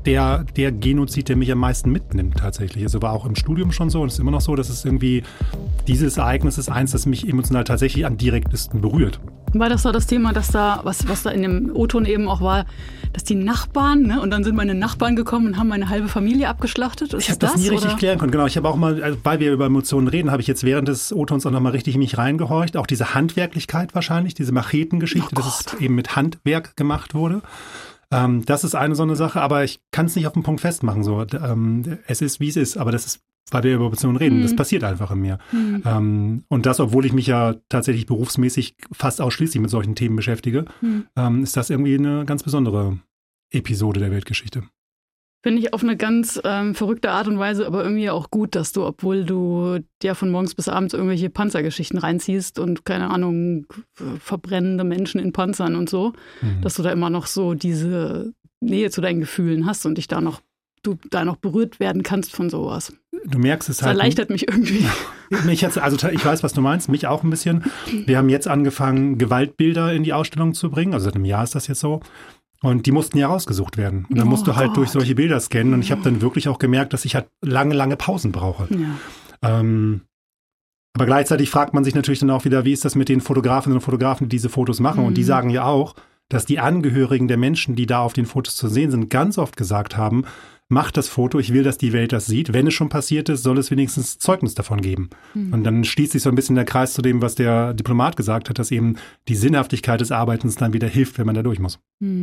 Speaker 9: der Genozid, der mich am meisten mitnimmt tatsächlich. Also war auch im Studium schon so und es ist immer noch so, dass es irgendwie, dieses Ereignis ist eins, das mich emotional tatsächlich am direktesten berührt.
Speaker 2: War das so das Thema, dass da, was da in dem O-Ton eben auch war, dass die Nachbarn, ne, und dann sind meine Nachbarn gekommen und haben meine halbe Familie abgeschlachtet?
Speaker 9: Ich habe das nie richtig klären können. Genau, ich habe auch mal, also weil wir über Emotionen reden, habe ich jetzt während des O-Tons auch nochmal richtig in mich reingehorcht. Auch diese Handwerklichkeit wahrscheinlich, diese Machetengeschichte, dass es eben mit Handwerk gemacht wurde. Das ist eine so eine Sache, aber ich kann es nicht auf den Punkt festmachen. So, es ist, wie es ist, aber das ist, weil wir über Emotionen reden, das passiert einfach in mir. Und das, obwohl ich mich ja tatsächlich berufsmäßig fast ausschließlich mit solchen Themen beschäftige, ist das irgendwie eine ganz besondere Episode der Weltgeschichte.
Speaker 2: Finde ich auf eine ganz verrückte Art und Weise, aber irgendwie auch gut, dass du, obwohl du dir von morgens bis abends irgendwelche Panzergeschichten reinziehst und, keine Ahnung, verbrennende Menschen in Panzern und so, dass du da immer noch so diese Nähe zu deinen Gefühlen hast und du da noch berührt werden kannst von sowas.
Speaker 9: Du merkst es halt.
Speaker 2: Das erleichtert mich irgendwie.
Speaker 9: Ich weiß, was du meinst, mich auch ein bisschen. Wir haben jetzt angefangen, Gewaltbilder in die Ausstellung zu bringen, also seit einem Jahr ist das jetzt so. Und die mussten ja rausgesucht werden. Und dann musst du halt durch solche Bilder scannen. Und ich habe dann wirklich auch gemerkt, dass ich halt lange Pausen brauche. Ja. Aber gleichzeitig fragt man sich natürlich dann auch wieder, wie ist das mit den Fotografinnen und Fotografen, die diese Fotos machen? Und die sagen ja auch, dass die Angehörigen der Menschen, die da auf den Fotos zu sehen sind, ganz oft gesagt haben, mach das Foto, ich will, dass die Welt das sieht. Wenn es schon passiert ist, soll es wenigstens Zeugnis davon geben. Und dann schließt sich so ein bisschen der Kreis zu dem, was der Diplomat gesagt hat, dass eben die Sinnhaftigkeit des Arbeitens dann wieder hilft, wenn man da durch muss.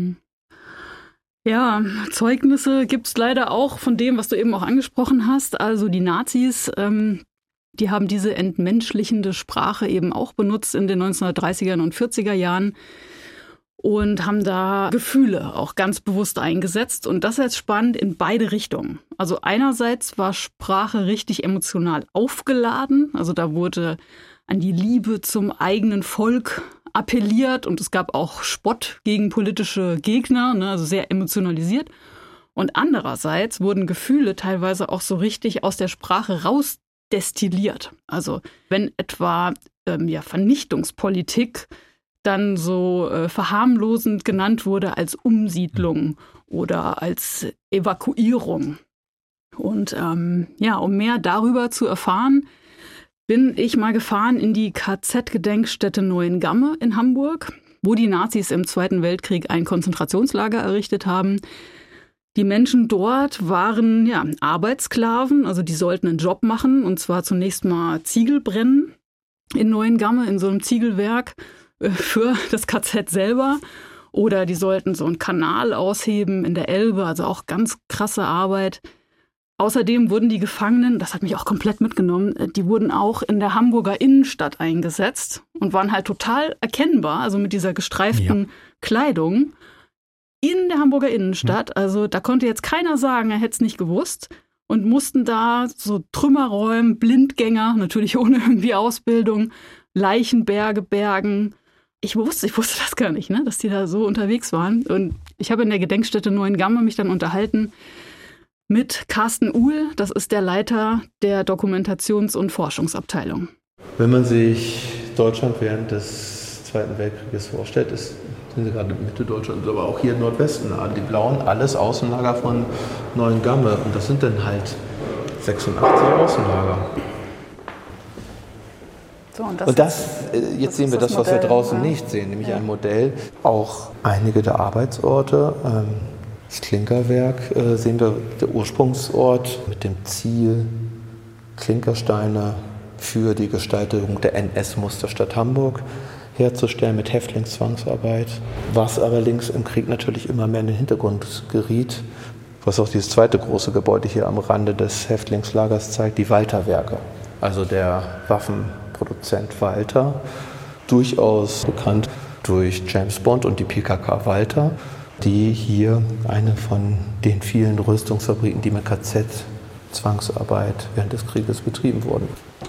Speaker 2: Ja, Zeugnisse gibt es leider auch von dem, was du eben auch angesprochen hast. Also die Nazis, die haben diese entmenschlichende Sprache eben auch benutzt in den 1930er und 40er Jahren und haben da Gefühle auch ganz bewusst eingesetzt. Und das ist jetzt spannend in beide Richtungen. Also einerseits war Sprache richtig emotional aufgeladen. Also da wurde an die Liebe zum eigenen Volk appelliert und es gab auch Spott gegen politische Gegner, ne, also sehr emotionalisiert. Und andererseits wurden Gefühle teilweise auch so richtig aus der Sprache rausdestilliert. Also wenn etwa Vernichtungspolitik dann so verharmlosend genannt wurde als Umsiedlung oder als Evakuierung. Und um mehr darüber zu erfahren, bin ich mal gefahren in die KZ-Gedenkstätte Neuengamme in Hamburg, wo die Nazis im Zweiten Weltkrieg ein Konzentrationslager errichtet haben. Die Menschen dort waren Arbeitssklaven, also die sollten einen Job machen, und zwar zunächst mal Ziegel brennen in Neuengamme, in so einem Ziegelwerk für das KZ selber. Oder die sollten so einen Kanal ausheben in der Elbe, also auch ganz krasse Arbeit. Außerdem wurden die Gefangenen, das hat mich auch komplett mitgenommen, die wurden auch in der Hamburger Innenstadt eingesetzt und waren halt total erkennbar, also mit dieser gestreiften Kleidung in der Hamburger Innenstadt. Also da konnte jetzt keiner sagen, er hätte es nicht gewusst, und mussten da so Trümmer räumen, Blindgänger, natürlich ohne irgendwie Ausbildung, Leichenberge bergen. Ich wusste das gar nicht, ne, dass die da so unterwegs waren. Und ich habe in der Gedenkstätte Neuengamme mich dann unterhalten mit Carsten Uhl, das ist der Leiter der Dokumentations- und Forschungsabteilung.
Speaker 3: Wenn man sich Deutschland während des Zweiten Weltkrieges vorstellt, sind Sie gerade in Mitte Deutschlands, aber auch hier im Nordwesten, die Blauen, alles Außenlager von Neuengamme. Und das sind dann halt 86 Außenlager. So, und jetzt sehen wir das, was wir draußen nicht sehen, nämlich ein Modell. Auch einige der Arbeitsorte. Das Klinkerwerk sehen wir, der Ursprungsort mit dem Ziel, Klinkersteine für die Gestaltung der NS-Musterstadt Hamburg herzustellen mit Häftlingszwangsarbeit, was allerdings im Krieg natürlich immer mehr in den Hintergrund geriet, was auch dieses zweite große Gebäude hier am Rande des Häftlingslagers zeigt, die Walter-Werke, also der Waffenproduzent Walter, durchaus bekannt durch James Bond und die PKK Walter, die hier eine von den vielen Rüstungsfabriken, die mit KZ-Zwangsarbeit während des Krieges betrieben wurden.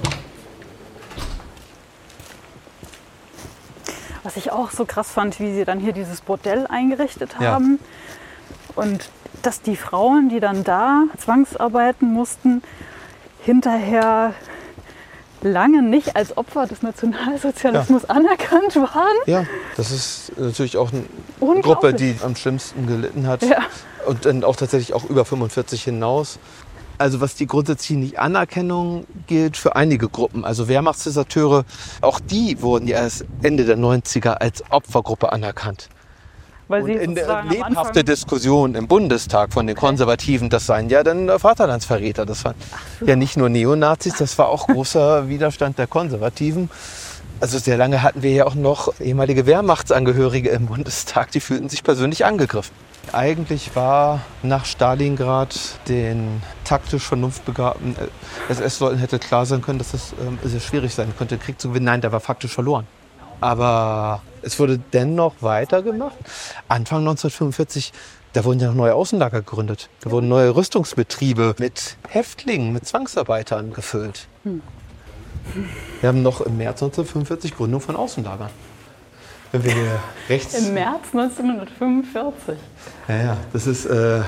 Speaker 2: Was ich auch so krass fand, wie sie dann hier dieses Bordell eingerichtet haben. Ja. Und dass die Frauen, die dann da zwangsarbeiten mussten, hinterher lange nicht als Opfer des Nationalsozialismus anerkannt waren.
Speaker 3: Ja, das ist natürlich auch eine Gruppe, die am schlimmsten gelitten hat. Ja. Und dann auch tatsächlich auch über 45 hinaus. Also was die grundsätzliche Nicht-Anerkennung gilt für einige Gruppen, also Wehrmachtsdeserteure, auch die wurden ja erst Ende der 90er als Opfergruppe anerkannt.
Speaker 2: Weil sie
Speaker 3: in der lebhafte Diskussion im Bundestag von den Konservativen, das seien ja dann Vaterlandsverräter. Das waren ja nicht nur Neonazis, das war auch großer Widerstand der Konservativen. Also sehr lange hatten wir ja auch noch ehemalige Wehrmachtsangehörige im Bundestag, die fühlten sich persönlich angegriffen. Eigentlich war nach Stalingrad den taktisch vernunftbegabten SS-Leuten hätte klar sein können, dass es sehr schwierig sein könnte, den Krieg zu gewinnen. Nein, der war faktisch verloren. Aber es wurde dennoch weitergemacht. Anfang 1945, da wurden ja noch neue Außenlager gegründet. Da wurden neue Rüstungsbetriebe mit Häftlingen, mit Zwangsarbeitern gefüllt. Wir haben noch im März 1945 Gründung von Außenlagern. Wenn wir hier rechts...
Speaker 2: Im März 1945?
Speaker 3: Ja, das ist...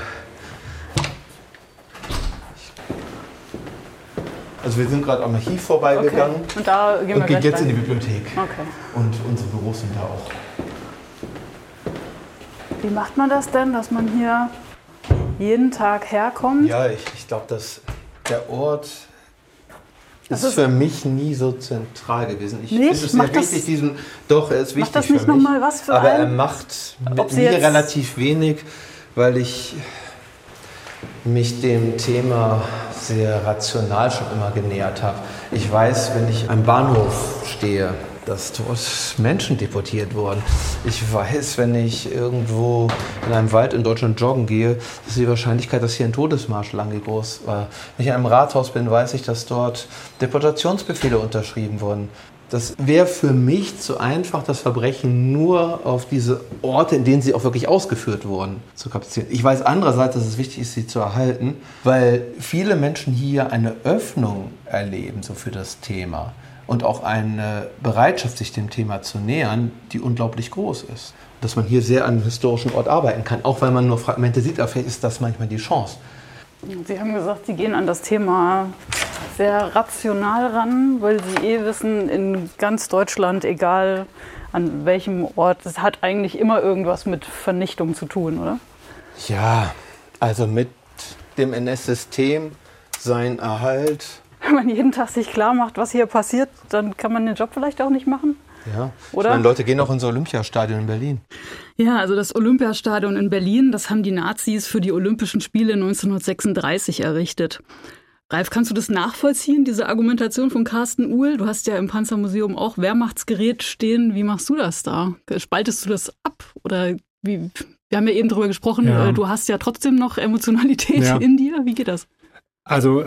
Speaker 3: Also wir sind gerade am Archiv vorbeigegangen.
Speaker 2: Okay. Und da gehen wir
Speaker 3: jetzt
Speaker 2: rein.
Speaker 3: in die Bibliothek.
Speaker 2: Okay.
Speaker 3: Und unsere Büros sind da auch.
Speaker 2: Wie macht man das denn, dass man hier jeden Tag herkommt?
Speaker 3: Ja, ich glaube, dass der Ort ist für mich nie so zentral gewesen. Ich finde es sehr wichtig, doch, er ist wichtig
Speaker 2: macht das nicht
Speaker 3: für mich.
Speaker 2: Noch mal was für
Speaker 3: aber
Speaker 2: einen?
Speaker 3: Er macht mit mir relativ wenig, weil ich mich dem Thema sehr rational schon immer genähert habe. Ich weiß, wenn ich am Bahnhof stehe, dass dort Menschen deportiert wurden. Ich weiß, wenn ich irgendwo in einem Wald in Deutschland joggen gehe, dass die Wahrscheinlichkeit, dass hier ein Todesmarsch lange groß war. Wenn ich in einem Rathaus bin, weiß ich, dass dort Deportationsbefehle unterschrieben wurden. Das wäre für mich zu einfach, das Verbrechen nur auf diese Orte, in denen sie auch wirklich ausgeführt wurden, zu kaprizieren. Ich weiß andererseits, dass es wichtig ist, sie zu erhalten, weil viele Menschen hier eine Öffnung erleben so für das Thema und auch eine Bereitschaft, sich dem Thema zu nähern, die unglaublich groß ist. Dass man hier sehr an einem historischen Ort arbeiten kann, auch wenn man nur Fragmente sieht, aber vielleicht ist das manchmal die Chance.
Speaker 2: Sie haben gesagt, Sie gehen an das Thema sehr rational ran, weil Sie wissen, in ganz Deutschland, egal an welchem Ort, es hat eigentlich immer irgendwas mit Vernichtung zu tun, oder?
Speaker 3: Ja, also mit dem NS-System, sein Erhalt.
Speaker 2: Wenn man jeden Tag sich klar macht, was hier passiert, dann kann man den Job vielleicht auch nicht machen.
Speaker 3: Ja,
Speaker 2: oder?
Speaker 3: Ich meine, Leute gehen auch ins Olympiastadion in Berlin.
Speaker 2: Ja, also das Olympiastadion in Berlin, das haben die Nazis für die Olympischen Spiele 1936 errichtet. Ralf, kannst du das nachvollziehen, diese Argumentation von Carsten Uhl? Du hast ja im Panzermuseum auch Wehrmachtsgerät stehen. Wie machst du das da? Spaltest du das ab? Oder wie? Wir haben ja eben drüber gesprochen, du hast ja trotzdem noch Emotionalität in dir. Wie geht das?
Speaker 9: Also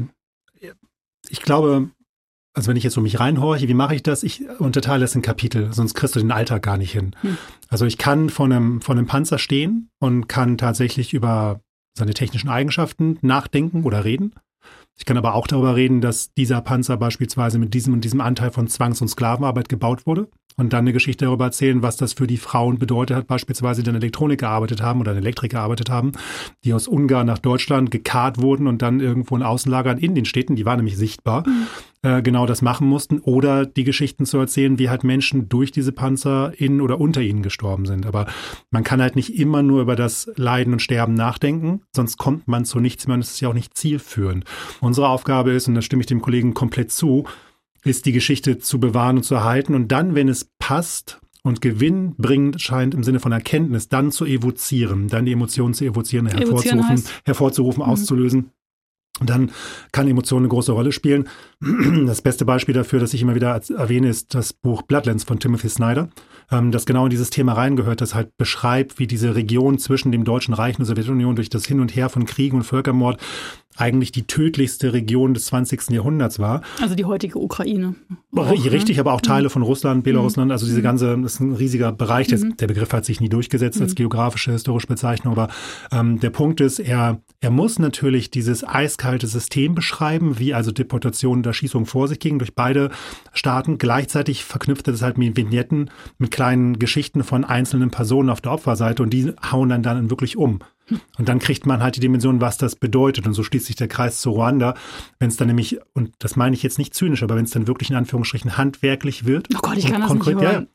Speaker 9: ich glaube, also wenn ich jetzt so mich reinhorche, wie mache ich das? Ich unterteile das in Kapitel, sonst kriegst du den Alltag gar nicht hin. Also ich kann vor einem Panzer stehen und kann tatsächlich über seine technischen Eigenschaften nachdenken oder reden. Ich kann aber auch darüber reden, dass dieser Panzer beispielsweise mit diesem und diesem Anteil von Zwangs- und Sklavenarbeit gebaut wurde und dann eine Geschichte darüber erzählen, was das für die Frauen bedeutet hat, beispielsweise die in Elektronik gearbeitet haben oder in Elektrik gearbeitet haben, die aus Ungarn nach Deutschland gekarrt wurden und dann irgendwo in Außenlagern in den Städten, die waren nämlich sichtbar, genau das machen mussten, oder die Geschichten zu erzählen, wie halt Menschen durch diese Panzer in oder unter ihnen gestorben sind. Aber man kann halt nicht immer nur über das Leiden und Sterben nachdenken, sonst kommt man zu nichts mehr und es ist ja auch nicht zielführend. Unsere Aufgabe ist, und da stimme ich dem Kollegen komplett zu, ist die Geschichte zu bewahren und zu erhalten und dann, wenn es passt und gewinnbringend scheint im Sinne von Erkenntnis, dann zu evozieren, dann die Emotionen zu evozieren, hervorzurufen, auszulösen. Und dann kann Emotion eine große Rolle spielen. Das beste Beispiel dafür, das ich immer wieder erwähne, ist das Buch Bloodlands von Timothy Snyder, das genau in dieses Thema reingehört, das halt beschreibt, wie diese Region zwischen dem Deutschen Reich und der Sowjetunion durch das Hin und Her von Kriegen und Völkermord eigentlich die tödlichste Region des 20. Jahrhunderts war.
Speaker 2: Also die heutige Ukraine.
Speaker 9: Richtig, aber auch Teile von Russland, Belarusland, also diese ganze, das ist ein riesiger Bereich. Der Begriff hat sich nie durchgesetzt als geografische, historische Bezeichnung, aber der Punkt ist, er muss natürlich dieses eiskalte System beschreiben, wie also Deportation und Erschießung vor sich gingen durch beide Staaten. Gleichzeitig verknüpft er das halt mit Vignetten, mit kleinen Geschichten von einzelnen Personen auf der Opferseite und die hauen dann wirklich um. Und dann kriegt man halt die Dimension, was das bedeutet. Und so schließt sich der Kreis zu Ruanda. Wenn es dann nämlich, und das meine ich jetzt nicht zynisch, aber wenn es dann wirklich in Anführungsstrichen handwerklich wird.
Speaker 2: Oh Gott, ich kann das nicht hören.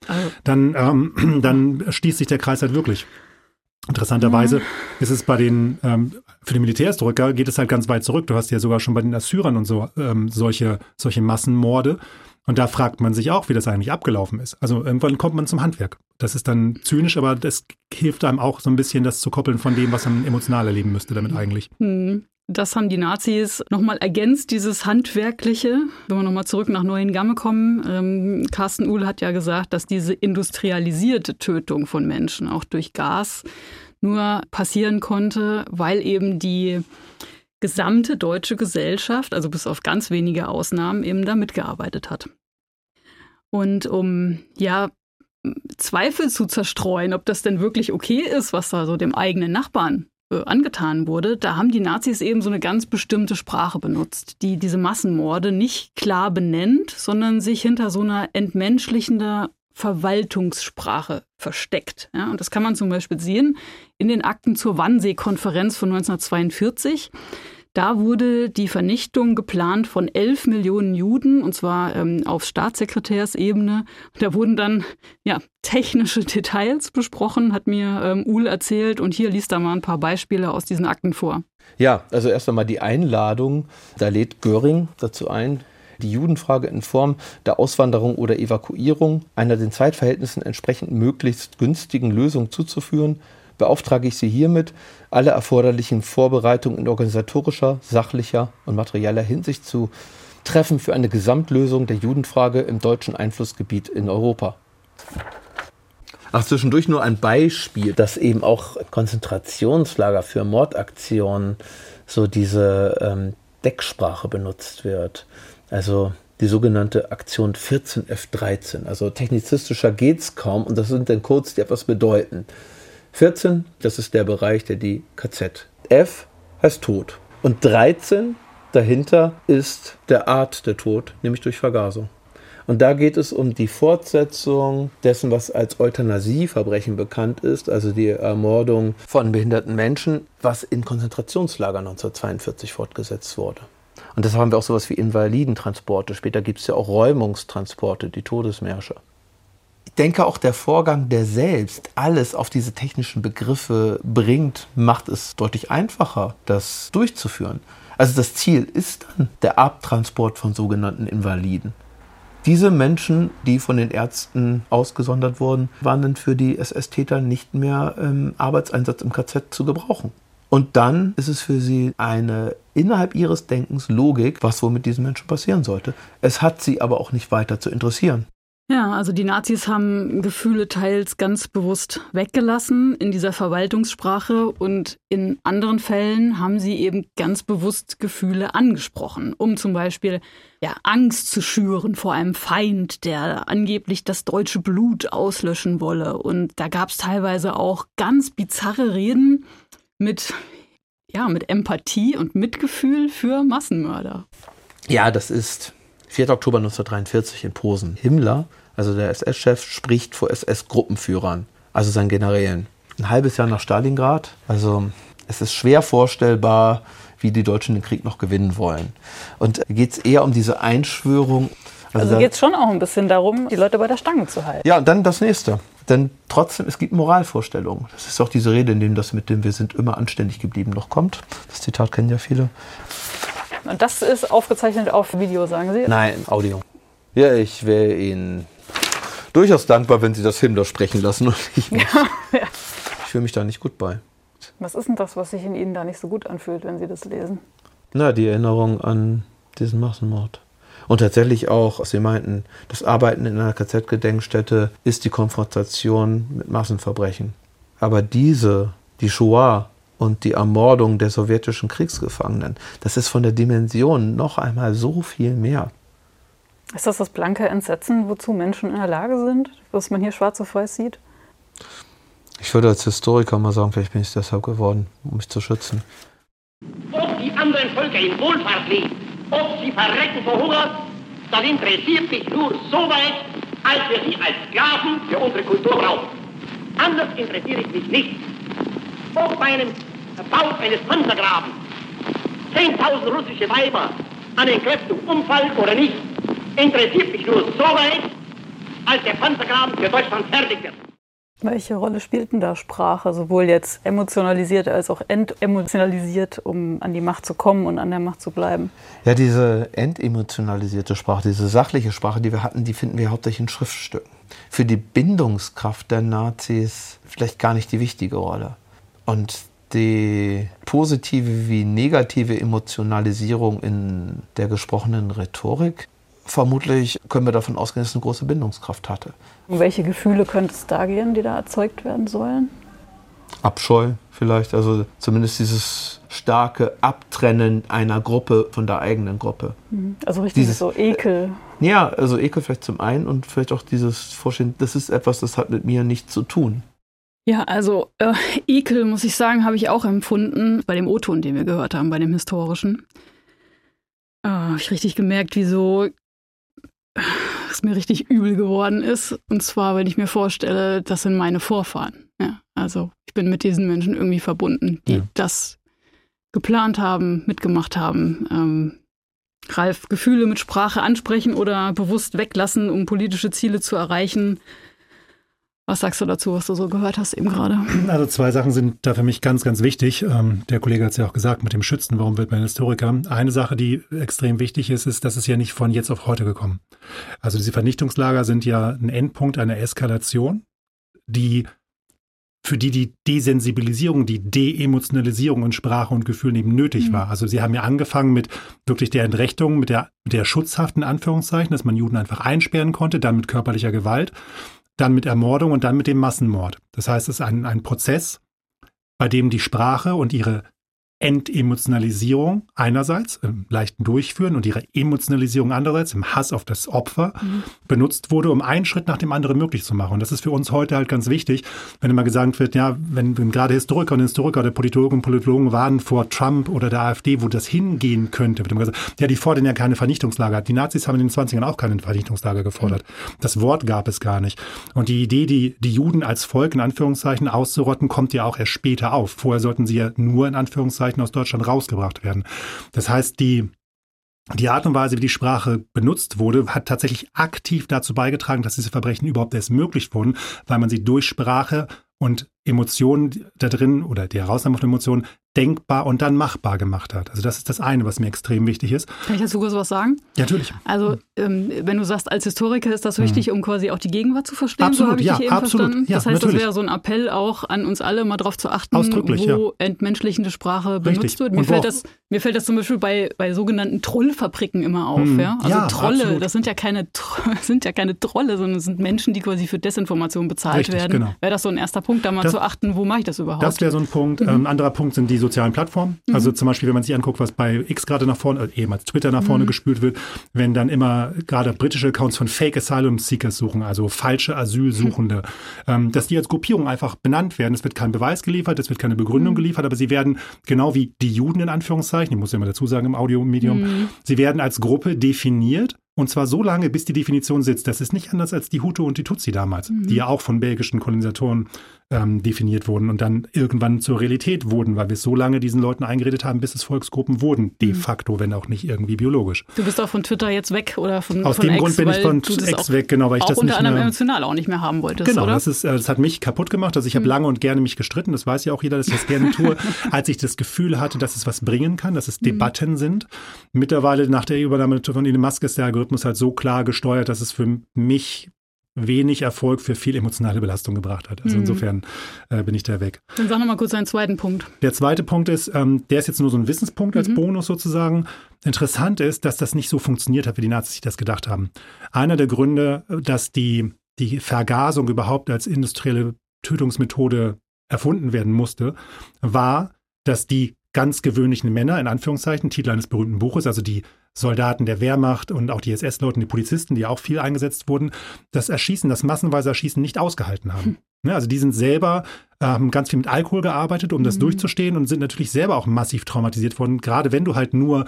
Speaker 9: Dann schließt sich der Kreis halt wirklich. Interessanterweise ist es bei den, für den Militärhistoriker geht es halt ganz weit zurück. Du hast ja sogar schon bei den Assyrern und so solche Massenmorde. Und da fragt man sich auch, wie das eigentlich abgelaufen ist. Also irgendwann kommt man zum Handwerk. Das ist dann zynisch, aber das hilft einem auch so ein bisschen, das zu koppeln von dem, was man emotional erleben müsste damit eigentlich.
Speaker 2: Das haben die Nazis nochmal ergänzt, dieses Handwerkliche. Wenn wir nochmal zurück nach Neuengamme kommen, Carsten Uhl hat ja gesagt, dass diese industrialisierte Tötung von Menschen, auch durch Gas, nur passieren konnte, weil eben die gesamte deutsche Gesellschaft, also bis auf ganz wenige Ausnahmen, eben da mitgearbeitet hat. Und um Zweifel zu zerstreuen, ob das denn wirklich okay ist, was da so dem eigenen Nachbarn angetan wurde, da haben die Nazis eben so eine ganz bestimmte Sprache benutzt, die diese Massenmorde nicht klar benennt, sondern sich hinter so einer entmenschlichender Verwaltungssprache versteckt. Ja, und das kann man zum Beispiel sehen in den Akten zur Wannsee-Konferenz von 1942. Da wurde die Vernichtung geplant von 11 Millionen Juden, und zwar auf Staatssekretärsebene. Da wurden dann technische Details besprochen, hat mir Uhl erzählt. Und hier liest er mal ein paar Beispiele aus diesen Akten vor.
Speaker 3: Ja, also erst einmal die Einladung. Da lädt Göring dazu ein, die Judenfrage in Form der Auswanderung oder Evakuierung einer den Zeitverhältnissen entsprechend möglichst günstigen Lösung zuzuführen, beauftrage ich Sie hiermit, alle erforderlichen Vorbereitungen in organisatorischer, sachlicher und materieller Hinsicht zu treffen für eine Gesamtlösung der Judenfrage im deutschen Einflussgebiet in Europa. Ach, zwischendurch nur ein Beispiel, dass eben auch Konzentrationslager für Mordaktionen so diese Decksprache benutzt wird. Also die sogenannte Aktion 14F13. Also technizistischer geht's kaum und das sind dann Codes, die etwas bedeuten. 14, das ist der Bereich, der die KZ. F heißt Tod. Und 13 dahinter ist der Art der Tod, nämlich durch Vergasung. Und da geht es um die Fortsetzung dessen, was als Euthanasieverbrechen bekannt ist, also die Ermordung von behinderten Menschen, was in Konzentrationslagern 1942 fortgesetzt wurde. Und deshalb haben wir auch sowas wie Invalidentransporte. Später gibt es ja auch Räumungstransporte, die Todesmärsche. Ich denke auch der Vorgang, der selbst alles auf diese technischen Begriffe bringt, macht es deutlich einfacher, das durchzuführen. Also das Ziel ist dann der Abtransport von sogenannten Invaliden. Diese Menschen, die von den Ärzten ausgesondert wurden, waren dann für die SS-Täter nicht mehr im Arbeitseinsatz im KZ zu gebrauchen. Und dann ist es für sie eine innerhalb ihres Denkens Logik, was wohl mit diesen Menschen passieren sollte. Es hat sie aber auch nicht weiter zu interessieren.
Speaker 2: Ja, also die Nazis haben Gefühle teils ganz bewusst weggelassen in dieser Verwaltungssprache und in anderen Fällen haben sie eben ganz bewusst Gefühle angesprochen, um zum Beispiel Angst zu schüren vor einem Feind, der angeblich das deutsche Blut auslöschen wolle. Und da gab es teilweise auch ganz bizarre Reden mit Empathie und Mitgefühl für Massenmörder.
Speaker 3: Ja, das ist 4. Oktober 1943 in Posen. Himmler, also der SS-Chef, spricht vor SS-Gruppenführern, also seinen Generälen. Ein halbes Jahr nach Stalingrad. Also es ist schwer vorstellbar, wie die Deutschen den Krieg noch gewinnen wollen. Und da geht es eher um diese Einschwörung.
Speaker 2: Also geht es schon auch ein bisschen darum, die Leute bei der Stange zu halten.
Speaker 3: Ja, und dann das Nächste. Denn trotzdem, es gibt Moralvorstellungen. Das ist auch diese Rede, in dem das mit dem "Wir sind immer anständig geblieben" noch kommt. Das Zitat kennen ja viele.
Speaker 2: Und das ist aufgezeichnet auf Video, sagen Sie?
Speaker 3: Nein, Audio. Ja, ich wäre Ihnen durchaus dankbar, wenn Sie das Himmler sprechen lassen und ich nicht. Ja. Ich fühle mich da nicht gut bei.
Speaker 2: Was ist denn das, was sich in Ihnen da nicht so gut anfühlt, wenn Sie das lesen?
Speaker 3: Na, die Erinnerung an diesen Massenmord. Und tatsächlich auch, Sie meinten, das Arbeiten in einer KZ-Gedenkstätte ist die Konfrontation mit Massenverbrechen. Aber die Shoah und die Ermordung der sowjetischen Kriegsgefangenen, das ist von der Dimension noch einmal so viel mehr.
Speaker 2: Ist das blanke Entsetzen, wozu Menschen in der Lage sind, was man hier schwarz auf weiß sieht?
Speaker 3: Ich würde als Historiker mal sagen, vielleicht bin ich es deshalb geworden, um mich zu schützen.
Speaker 4: Ob die anderen Völker in Wohlfahrt leben, ob sie verrecken vor Hunger, das interessiert mich nur so weit, als wir sie als Sklaven für unsere Kultur brauchen. Anders interessiere ich mich nicht. Ob bei einem Bau eines Panzergrabens 10.000 russische Weiber an Entkräftung umfallen oder nicht, interessiert mich nur so weit, als der Panzergraben für Deutschland fertig wird.
Speaker 2: Welche Rolle spielt denn da Sprache, sowohl jetzt emotionalisiert als auch entemotionalisiert, um an die Macht zu kommen und an der Macht zu bleiben?
Speaker 3: Ja, diese entemotionalisierte Sprache, diese sachliche Sprache, die wir hatten, die finden wir hauptsächlich in Schriftstücken. Für die Bindungskraft der Nazis vielleicht gar nicht die wichtige Rolle. Und die positive wie negative Emotionalisierung in der gesprochenen Rhetorik, vermutlich können wir davon ausgehen, dass es eine große Bindungskraft hatte.
Speaker 2: Um welche Gefühle könnte es da gehen, die da erzeugt werden sollen?
Speaker 3: Abscheu vielleicht, also zumindest dieses starke Abtrennen einer Gruppe von der eigenen Gruppe.
Speaker 2: Also richtig so Ekel.
Speaker 3: Ja, also Ekel vielleicht zum einen und vielleicht auch dieses Vorstellen, das ist etwas, das hat mit mir nichts zu tun.
Speaker 2: Ja, also Ekel, muss ich sagen, habe ich auch empfunden bei dem O-Ton, den wir gehört haben, bei dem historischen. Habe ich richtig gemerkt, wie so es mir richtig übel geworden ist. Und zwar, wenn ich mir vorstelle, das sind meine Vorfahren. Ja, also ich bin mit diesen Menschen irgendwie verbunden, die das geplant haben, mitgemacht haben. Ralf, Gefühle mit Sprache ansprechen oder bewusst weglassen, um politische Ziele zu erreichen. Was sagst du dazu, was du so gehört hast eben gerade?
Speaker 9: Also 2 Sachen sind da für mich ganz, ganz wichtig. Der Kollege hat es ja auch gesagt, mit dem Schützen, warum wird man Historiker? Eine Sache, die extrem wichtig ist, ist, dass es ja nicht von jetzt auf heute gekommen. Also diese Vernichtungslager sind ja ein Endpunkt einer Eskalation, für die Desensibilisierung, die Deemotionalisierung in Sprache und Gefühlen eben nötig war. Also sie haben ja angefangen mit wirklich der Entrechtung, mit der Schutzhaft in Anführungszeichen, dass man Juden einfach einsperren konnte, dann mit körperlicher Gewalt, dann mit Ermordung und dann mit dem Massenmord. Das heißt, es ist ein Prozess, bei dem die Sprache und ihre Entemotionalisierung einerseits im leichten Durchführen und ihre Emotionalisierung andererseits im Hass auf das Opfer benutzt wurde, um einen Schritt nach dem anderen möglich zu machen. Und das ist für uns heute halt ganz wichtig, wenn immer gesagt wird, ja, wenn gerade Historiker oder Politologen und Politologen warnen vor Trump oder der AfD, wo das hingehen könnte, wird immer gesagt, ja, die fordern ja keine Vernichtungslager. Die Nazis haben in den 20ern auch keine Vernichtungslager gefordert. Das Wort gab es gar nicht. Und die Idee, die Juden als Volk in Anführungszeichen auszurotten, kommt ja auch erst später auf. Vorher sollten sie ja nur in Anführungszeichen aus Deutschland rausgebracht werden. Das heißt, die Art und Weise, wie die Sprache benutzt wurde, hat tatsächlich aktiv dazu beigetragen, dass diese Verbrechen überhaupt erst möglich wurden, weil man sie durch Sprache und Emotionen da drin oder die Herausnahme von Emotionen denkbar und dann machbar gemacht hat. Also das ist das eine, was mir extrem wichtig ist.
Speaker 2: Kann ich dazu kurz was sagen?
Speaker 9: Ja, natürlich.
Speaker 2: Also wenn du sagst, als Historiker ist das wichtig, um quasi auch die Gegenwart zu verstehen,
Speaker 9: absolut,
Speaker 2: so habe ich dich eben verstanden.
Speaker 9: Ja,
Speaker 2: das heißt,
Speaker 9: natürlich.
Speaker 2: Das wäre so ein Appell auch an uns alle, mal drauf zu achten, wo entmenschlichende Sprache benutzt wird. Mir fällt das zum Beispiel bei sogenannten Trollfabriken immer auf. Ja? Also Trolle, absolut. Das sind ja keine Trolle, sondern es sind Menschen, die quasi für Desinformation bezahlt werden. Genau. Wäre das so ein erster Punkt, da mal zu achten, wo mache ich das überhaupt?
Speaker 9: Das wäre so ein Punkt. Anderer Punkt sind die sozialen Plattformen. Also zum Beispiel, wenn man sich anguckt, was bei X gerade nach vorne, ehemals Twitter nach vorne gespült wird, wenn dann immer gerade britische Accounts von Fake Asylum Seekers suchen, also falsche Asylsuchende, dass die als Gruppierung einfach benannt werden. Es wird kein Beweis geliefert, es wird keine Begründung geliefert, aber sie werden, genau wie die Juden in Anführungszeichen, ich muss ja immer dazu sagen im Audiomedium, sie werden als Gruppe definiert. Und zwar so lange, bis die Definition sitzt. Das ist nicht anders als die Hutu und die Tutsi damals, die ja auch von belgischen Kolonisatoren definiert wurden und dann irgendwann zur Realität wurden, weil wir so lange diesen Leuten eingeredet haben, bis es Volksgruppen wurden, de facto, wenn auch nicht irgendwie biologisch.
Speaker 2: Du bist auch von Twitter jetzt weg oder von
Speaker 9: Aus dem
Speaker 2: X,
Speaker 9: Grund bin ich von X weg, genau, weil ich das nicht mehr...
Speaker 2: Auch unter anderem emotional auch nicht mehr haben wolltest,
Speaker 9: genau,
Speaker 2: oder?
Speaker 9: Das hat mich kaputt gemacht. Also ich habe lange und gerne mich gestritten, das weiß ja auch jeder, dass ich das gerne tue, als ich das Gefühl hatte, dass es was bringen kann, dass es Debatten sind. Mittlerweile nach der Übernahme von Elon Musk ist der Algorithmus halt so klar gesteuert, dass es für mich wenig Erfolg für viel emotionale Belastung gebracht hat. Also insofern bin ich da weg.
Speaker 2: Dann sag noch mal kurz einen zweiten Punkt.
Speaker 9: Der zweite Punkt ist, der ist jetzt nur so ein Wissenspunkt als Bonus sozusagen. Interessant ist, dass das nicht so funktioniert hat, wie die Nazis sich das gedacht haben. Einer der Gründe, dass die Vergasung überhaupt als industrielle Tötungsmethode erfunden werden musste, war, dass die ganz gewöhnlichen Männer, in Anführungszeichen, Titel eines berühmten Buches, also die Soldaten der Wehrmacht und auch die SS-Leute und die Polizisten, die auch viel eingesetzt wurden, das massenweise Erschießen nicht ausgehalten haben. Also die sind selber, haben ganz viel mit Alkohol gearbeitet, um das durchzustehen und sind natürlich selber auch massiv traumatisiert worden, gerade wenn du halt nur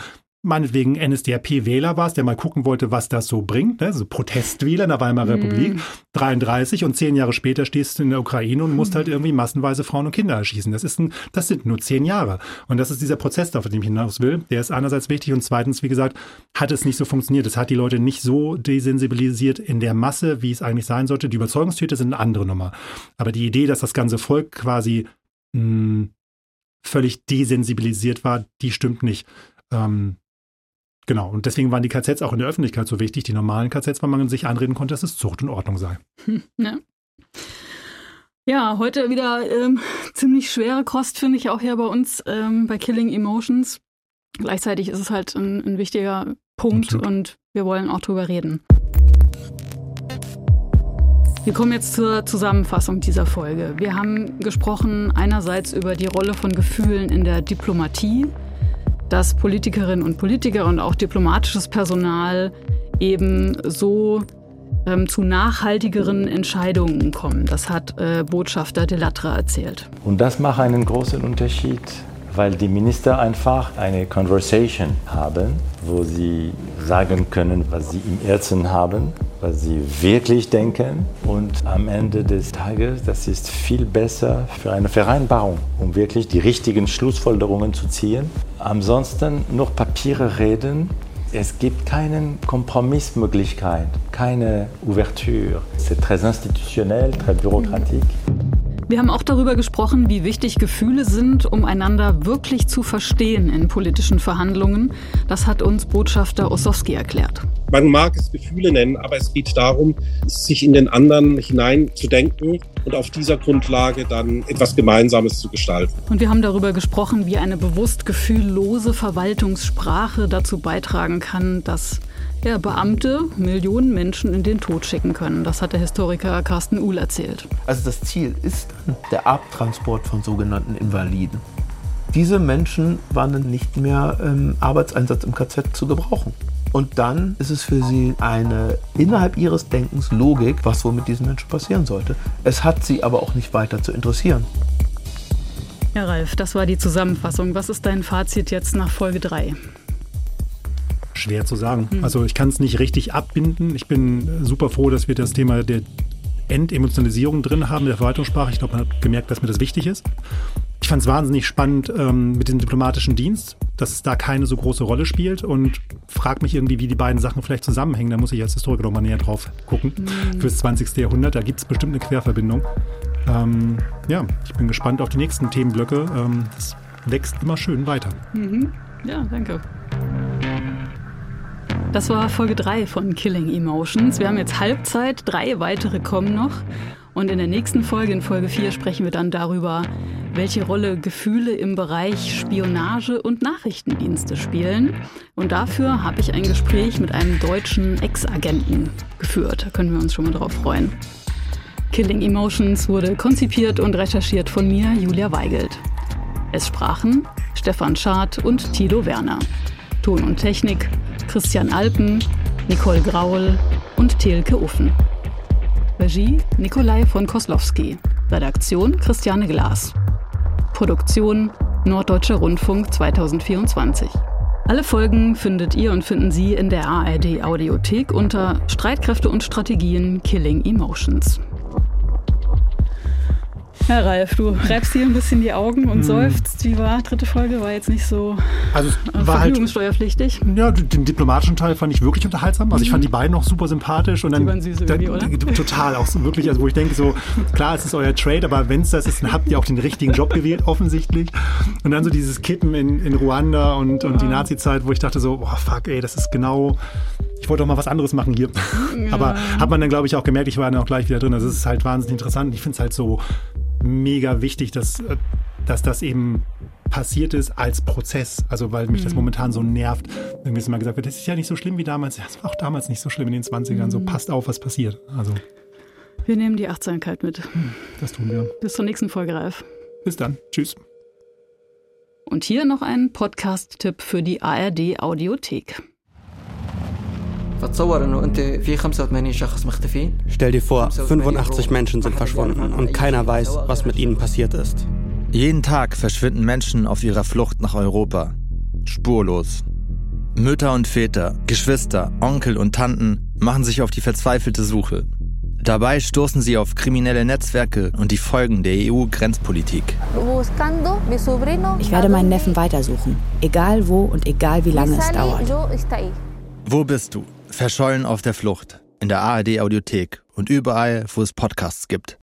Speaker 9: meinetwegen NSDAP-Wähler warst, der mal gucken wollte, was das so bringt, ne? So Protestwähler in der Weimarer Republik, 33 und 10 Jahre später stehst du in der Ukraine und musst halt irgendwie massenweise Frauen und Kinder erschießen. Das sind nur 10 Jahre. Und das ist dieser Prozess, auf den ich hinaus will. Der ist einerseits wichtig und zweitens, wie gesagt, hat es nicht so funktioniert. Es hat die Leute nicht so desensibilisiert in der Masse, wie es eigentlich sein sollte. Die Überzeugungstäter sind eine andere Nummer. Aber die Idee, dass das ganze Volk quasi völlig desensibilisiert war, die stimmt nicht. Genau, und deswegen waren die KZs auch in der Öffentlichkeit so wichtig, die normalen KZs, weil man sich einreden konnte, dass es Zucht und Ordnung sei.
Speaker 2: Ja, heute wieder ziemlich schwere Kost, finde ich auch hier bei uns bei Killing Emotions. Gleichzeitig ist es halt ein wichtiger Punkt und wir wollen auch drüber reden. Wir kommen jetzt zur Zusammenfassung dieser Folge. Wir haben gesprochen einerseits über die Rolle von Gefühlen in der Diplomatie, dass Politikerinnen und Politiker und auch diplomatisches Personal eben so zu nachhaltigeren Entscheidungen kommen. Das hat Botschafter Delattre erzählt.
Speaker 13: Und das macht einen großen Unterschied, weil die Minister einfach eine Conversation haben, wo sie sagen können, was sie im Herzen haben, was sie wirklich denken. Und am Ende des Tages, das ist viel besser für eine Vereinbarung, um wirklich die richtigen Schlussfolgerungen zu ziehen. Ansonsten nur Papiere reden. Es gibt keine Kompromissmöglichkeit, keine Ouverture. C'est très institutionnel, très bureaucratique.
Speaker 2: Wir haben auch darüber gesprochen, wie wichtig Gefühle sind, um einander wirklich zu verstehen in politischen Verhandlungen. Das hat uns Botschafter Ossowski erklärt.
Speaker 16: Man mag es Gefühle nennen, aber es geht darum, sich in den anderen hineinzudenken und auf dieser Grundlage dann etwas Gemeinsames zu gestalten.
Speaker 2: Und wir haben darüber gesprochen, wie eine bewusst gefühllose Verwaltungssprache dazu beitragen kann, dass Beamte Millionen Menschen in den Tod schicken können. Das hat der Historiker Carsten Uhl erzählt.
Speaker 3: Also das Ziel ist der Abtransport von sogenannten Invaliden. Diese Menschen waren dann nicht mehr im Arbeitseinsatz im KZ zu gebrauchen. Und dann ist es für sie eine innerhalb ihres Denkens Logik, was wohl mit diesen Menschen passieren sollte. Es hat sie aber auch nicht weiter zu interessieren.
Speaker 2: Ja, Ralf, das war die Zusammenfassung. Was ist dein Fazit jetzt nach Folge 3?
Speaker 9: Schwer zu sagen. Also ich kann es nicht richtig abbinden. Ich bin super froh, dass wir das Thema der Entemotionalisierung drin haben, der Verwaltungssprache. Ich glaube, man hat gemerkt, dass mir das wichtig ist. Ich fand es wahnsinnig spannend mit dem diplomatischen Dienst, dass es da keine so große Rolle spielt und frage mich irgendwie, wie die beiden Sachen vielleicht zusammenhängen. Da muss ich als Historiker noch mal näher drauf gucken. Fürs 20. Jahrhundert, da gibt es bestimmt eine Querverbindung. Ich bin gespannt auf die nächsten Themenblöcke. Das wächst immer schön weiter.
Speaker 2: Ja, danke. Das war Folge 3 von Killing Emotions. Wir haben jetzt Halbzeit, 3 weitere kommen noch. Und in der nächsten Folge, in Folge 4, sprechen wir dann darüber, welche Rolle Gefühle im Bereich Spionage und Nachrichtendienste spielen. Und dafür habe ich ein Gespräch mit einem deutschen Ex-Agenten geführt. Da können wir uns schon mal drauf freuen. Killing Emotions wurde konzipiert und recherchiert von mir, Julia Weigelt. Es sprachen Stefan Schad und Thilo Werner. Ton und Technik Christian Alpen, Nicole Graul und Telke Uffen. Regie Nikolai von Koslowski. Redaktion Christiane Glas. Produktion Norddeutscher Rundfunk 2024. Alle Folgen findet ihr und finden Sie in der ARD Audiothek unter Streitkräfte und Strategien Killing Emotions. Ja, Ralf, du reibst hier ein bisschen die Augen und seufzt. Wie war? 3. Folge war jetzt nicht so verfügungssteuerpflichtig.
Speaker 9: Ja, den diplomatischen Teil fand ich wirklich unterhaltsam. Also ich fand die beiden auch super sympathisch. Und dann,
Speaker 2: die waren süß irgendwie, oder?
Speaker 9: Total, auch so wirklich, also wo ich denke so, klar, es ist euer Trade, aber wenn es das ist, dann habt ihr auch den richtigen Job gewählt, offensichtlich. Und dann so dieses Kippen in Ruanda und die Nazi-Zeit, wo ich dachte so, boah, fuck, ey, das ist genau... Ich wollte doch mal was anderes machen hier. Ja. Aber hat man dann, glaube ich, auch gemerkt, ich war dann auch gleich wieder drin. Also es ist halt wahnsinnig interessant. Ich finde es halt so mega wichtig, dass das eben passiert ist als Prozess. Also weil mich das momentan so nervt. Irgendwie ist immer gesagt wird, das ist ja nicht so schlimm wie damals. Ja, es war auch damals nicht so schlimm in den 20ern. So passt auf, was passiert. Also
Speaker 2: wir nehmen die Achtsamkeit mit.
Speaker 9: Das tun wir.
Speaker 2: Bis zur nächsten Folge, Ralf.
Speaker 9: Bis dann. Tschüss.
Speaker 2: Und hier noch ein Podcast-Tipp für die ARD Audiothek.
Speaker 6: Stell dir vor, 85 Menschen sind verschwunden und keiner weiß, was mit ihnen passiert ist.
Speaker 7: Jeden Tag verschwinden Menschen auf ihrer Flucht nach Europa. Spurlos. Mütter und Väter, Geschwister, Onkel und Tanten machen sich auf die verzweifelte Suche. Dabei stoßen sie auf kriminelle Netzwerke und die Folgen der EU-Grenzpolitik.
Speaker 8: Ich werde meinen Neffen weitersuchen, egal wo und egal wie lange es dauert.
Speaker 7: Wo bist du? Verschollen auf der Flucht. In der ARD-Audiothek und überall, wo es Podcasts gibt.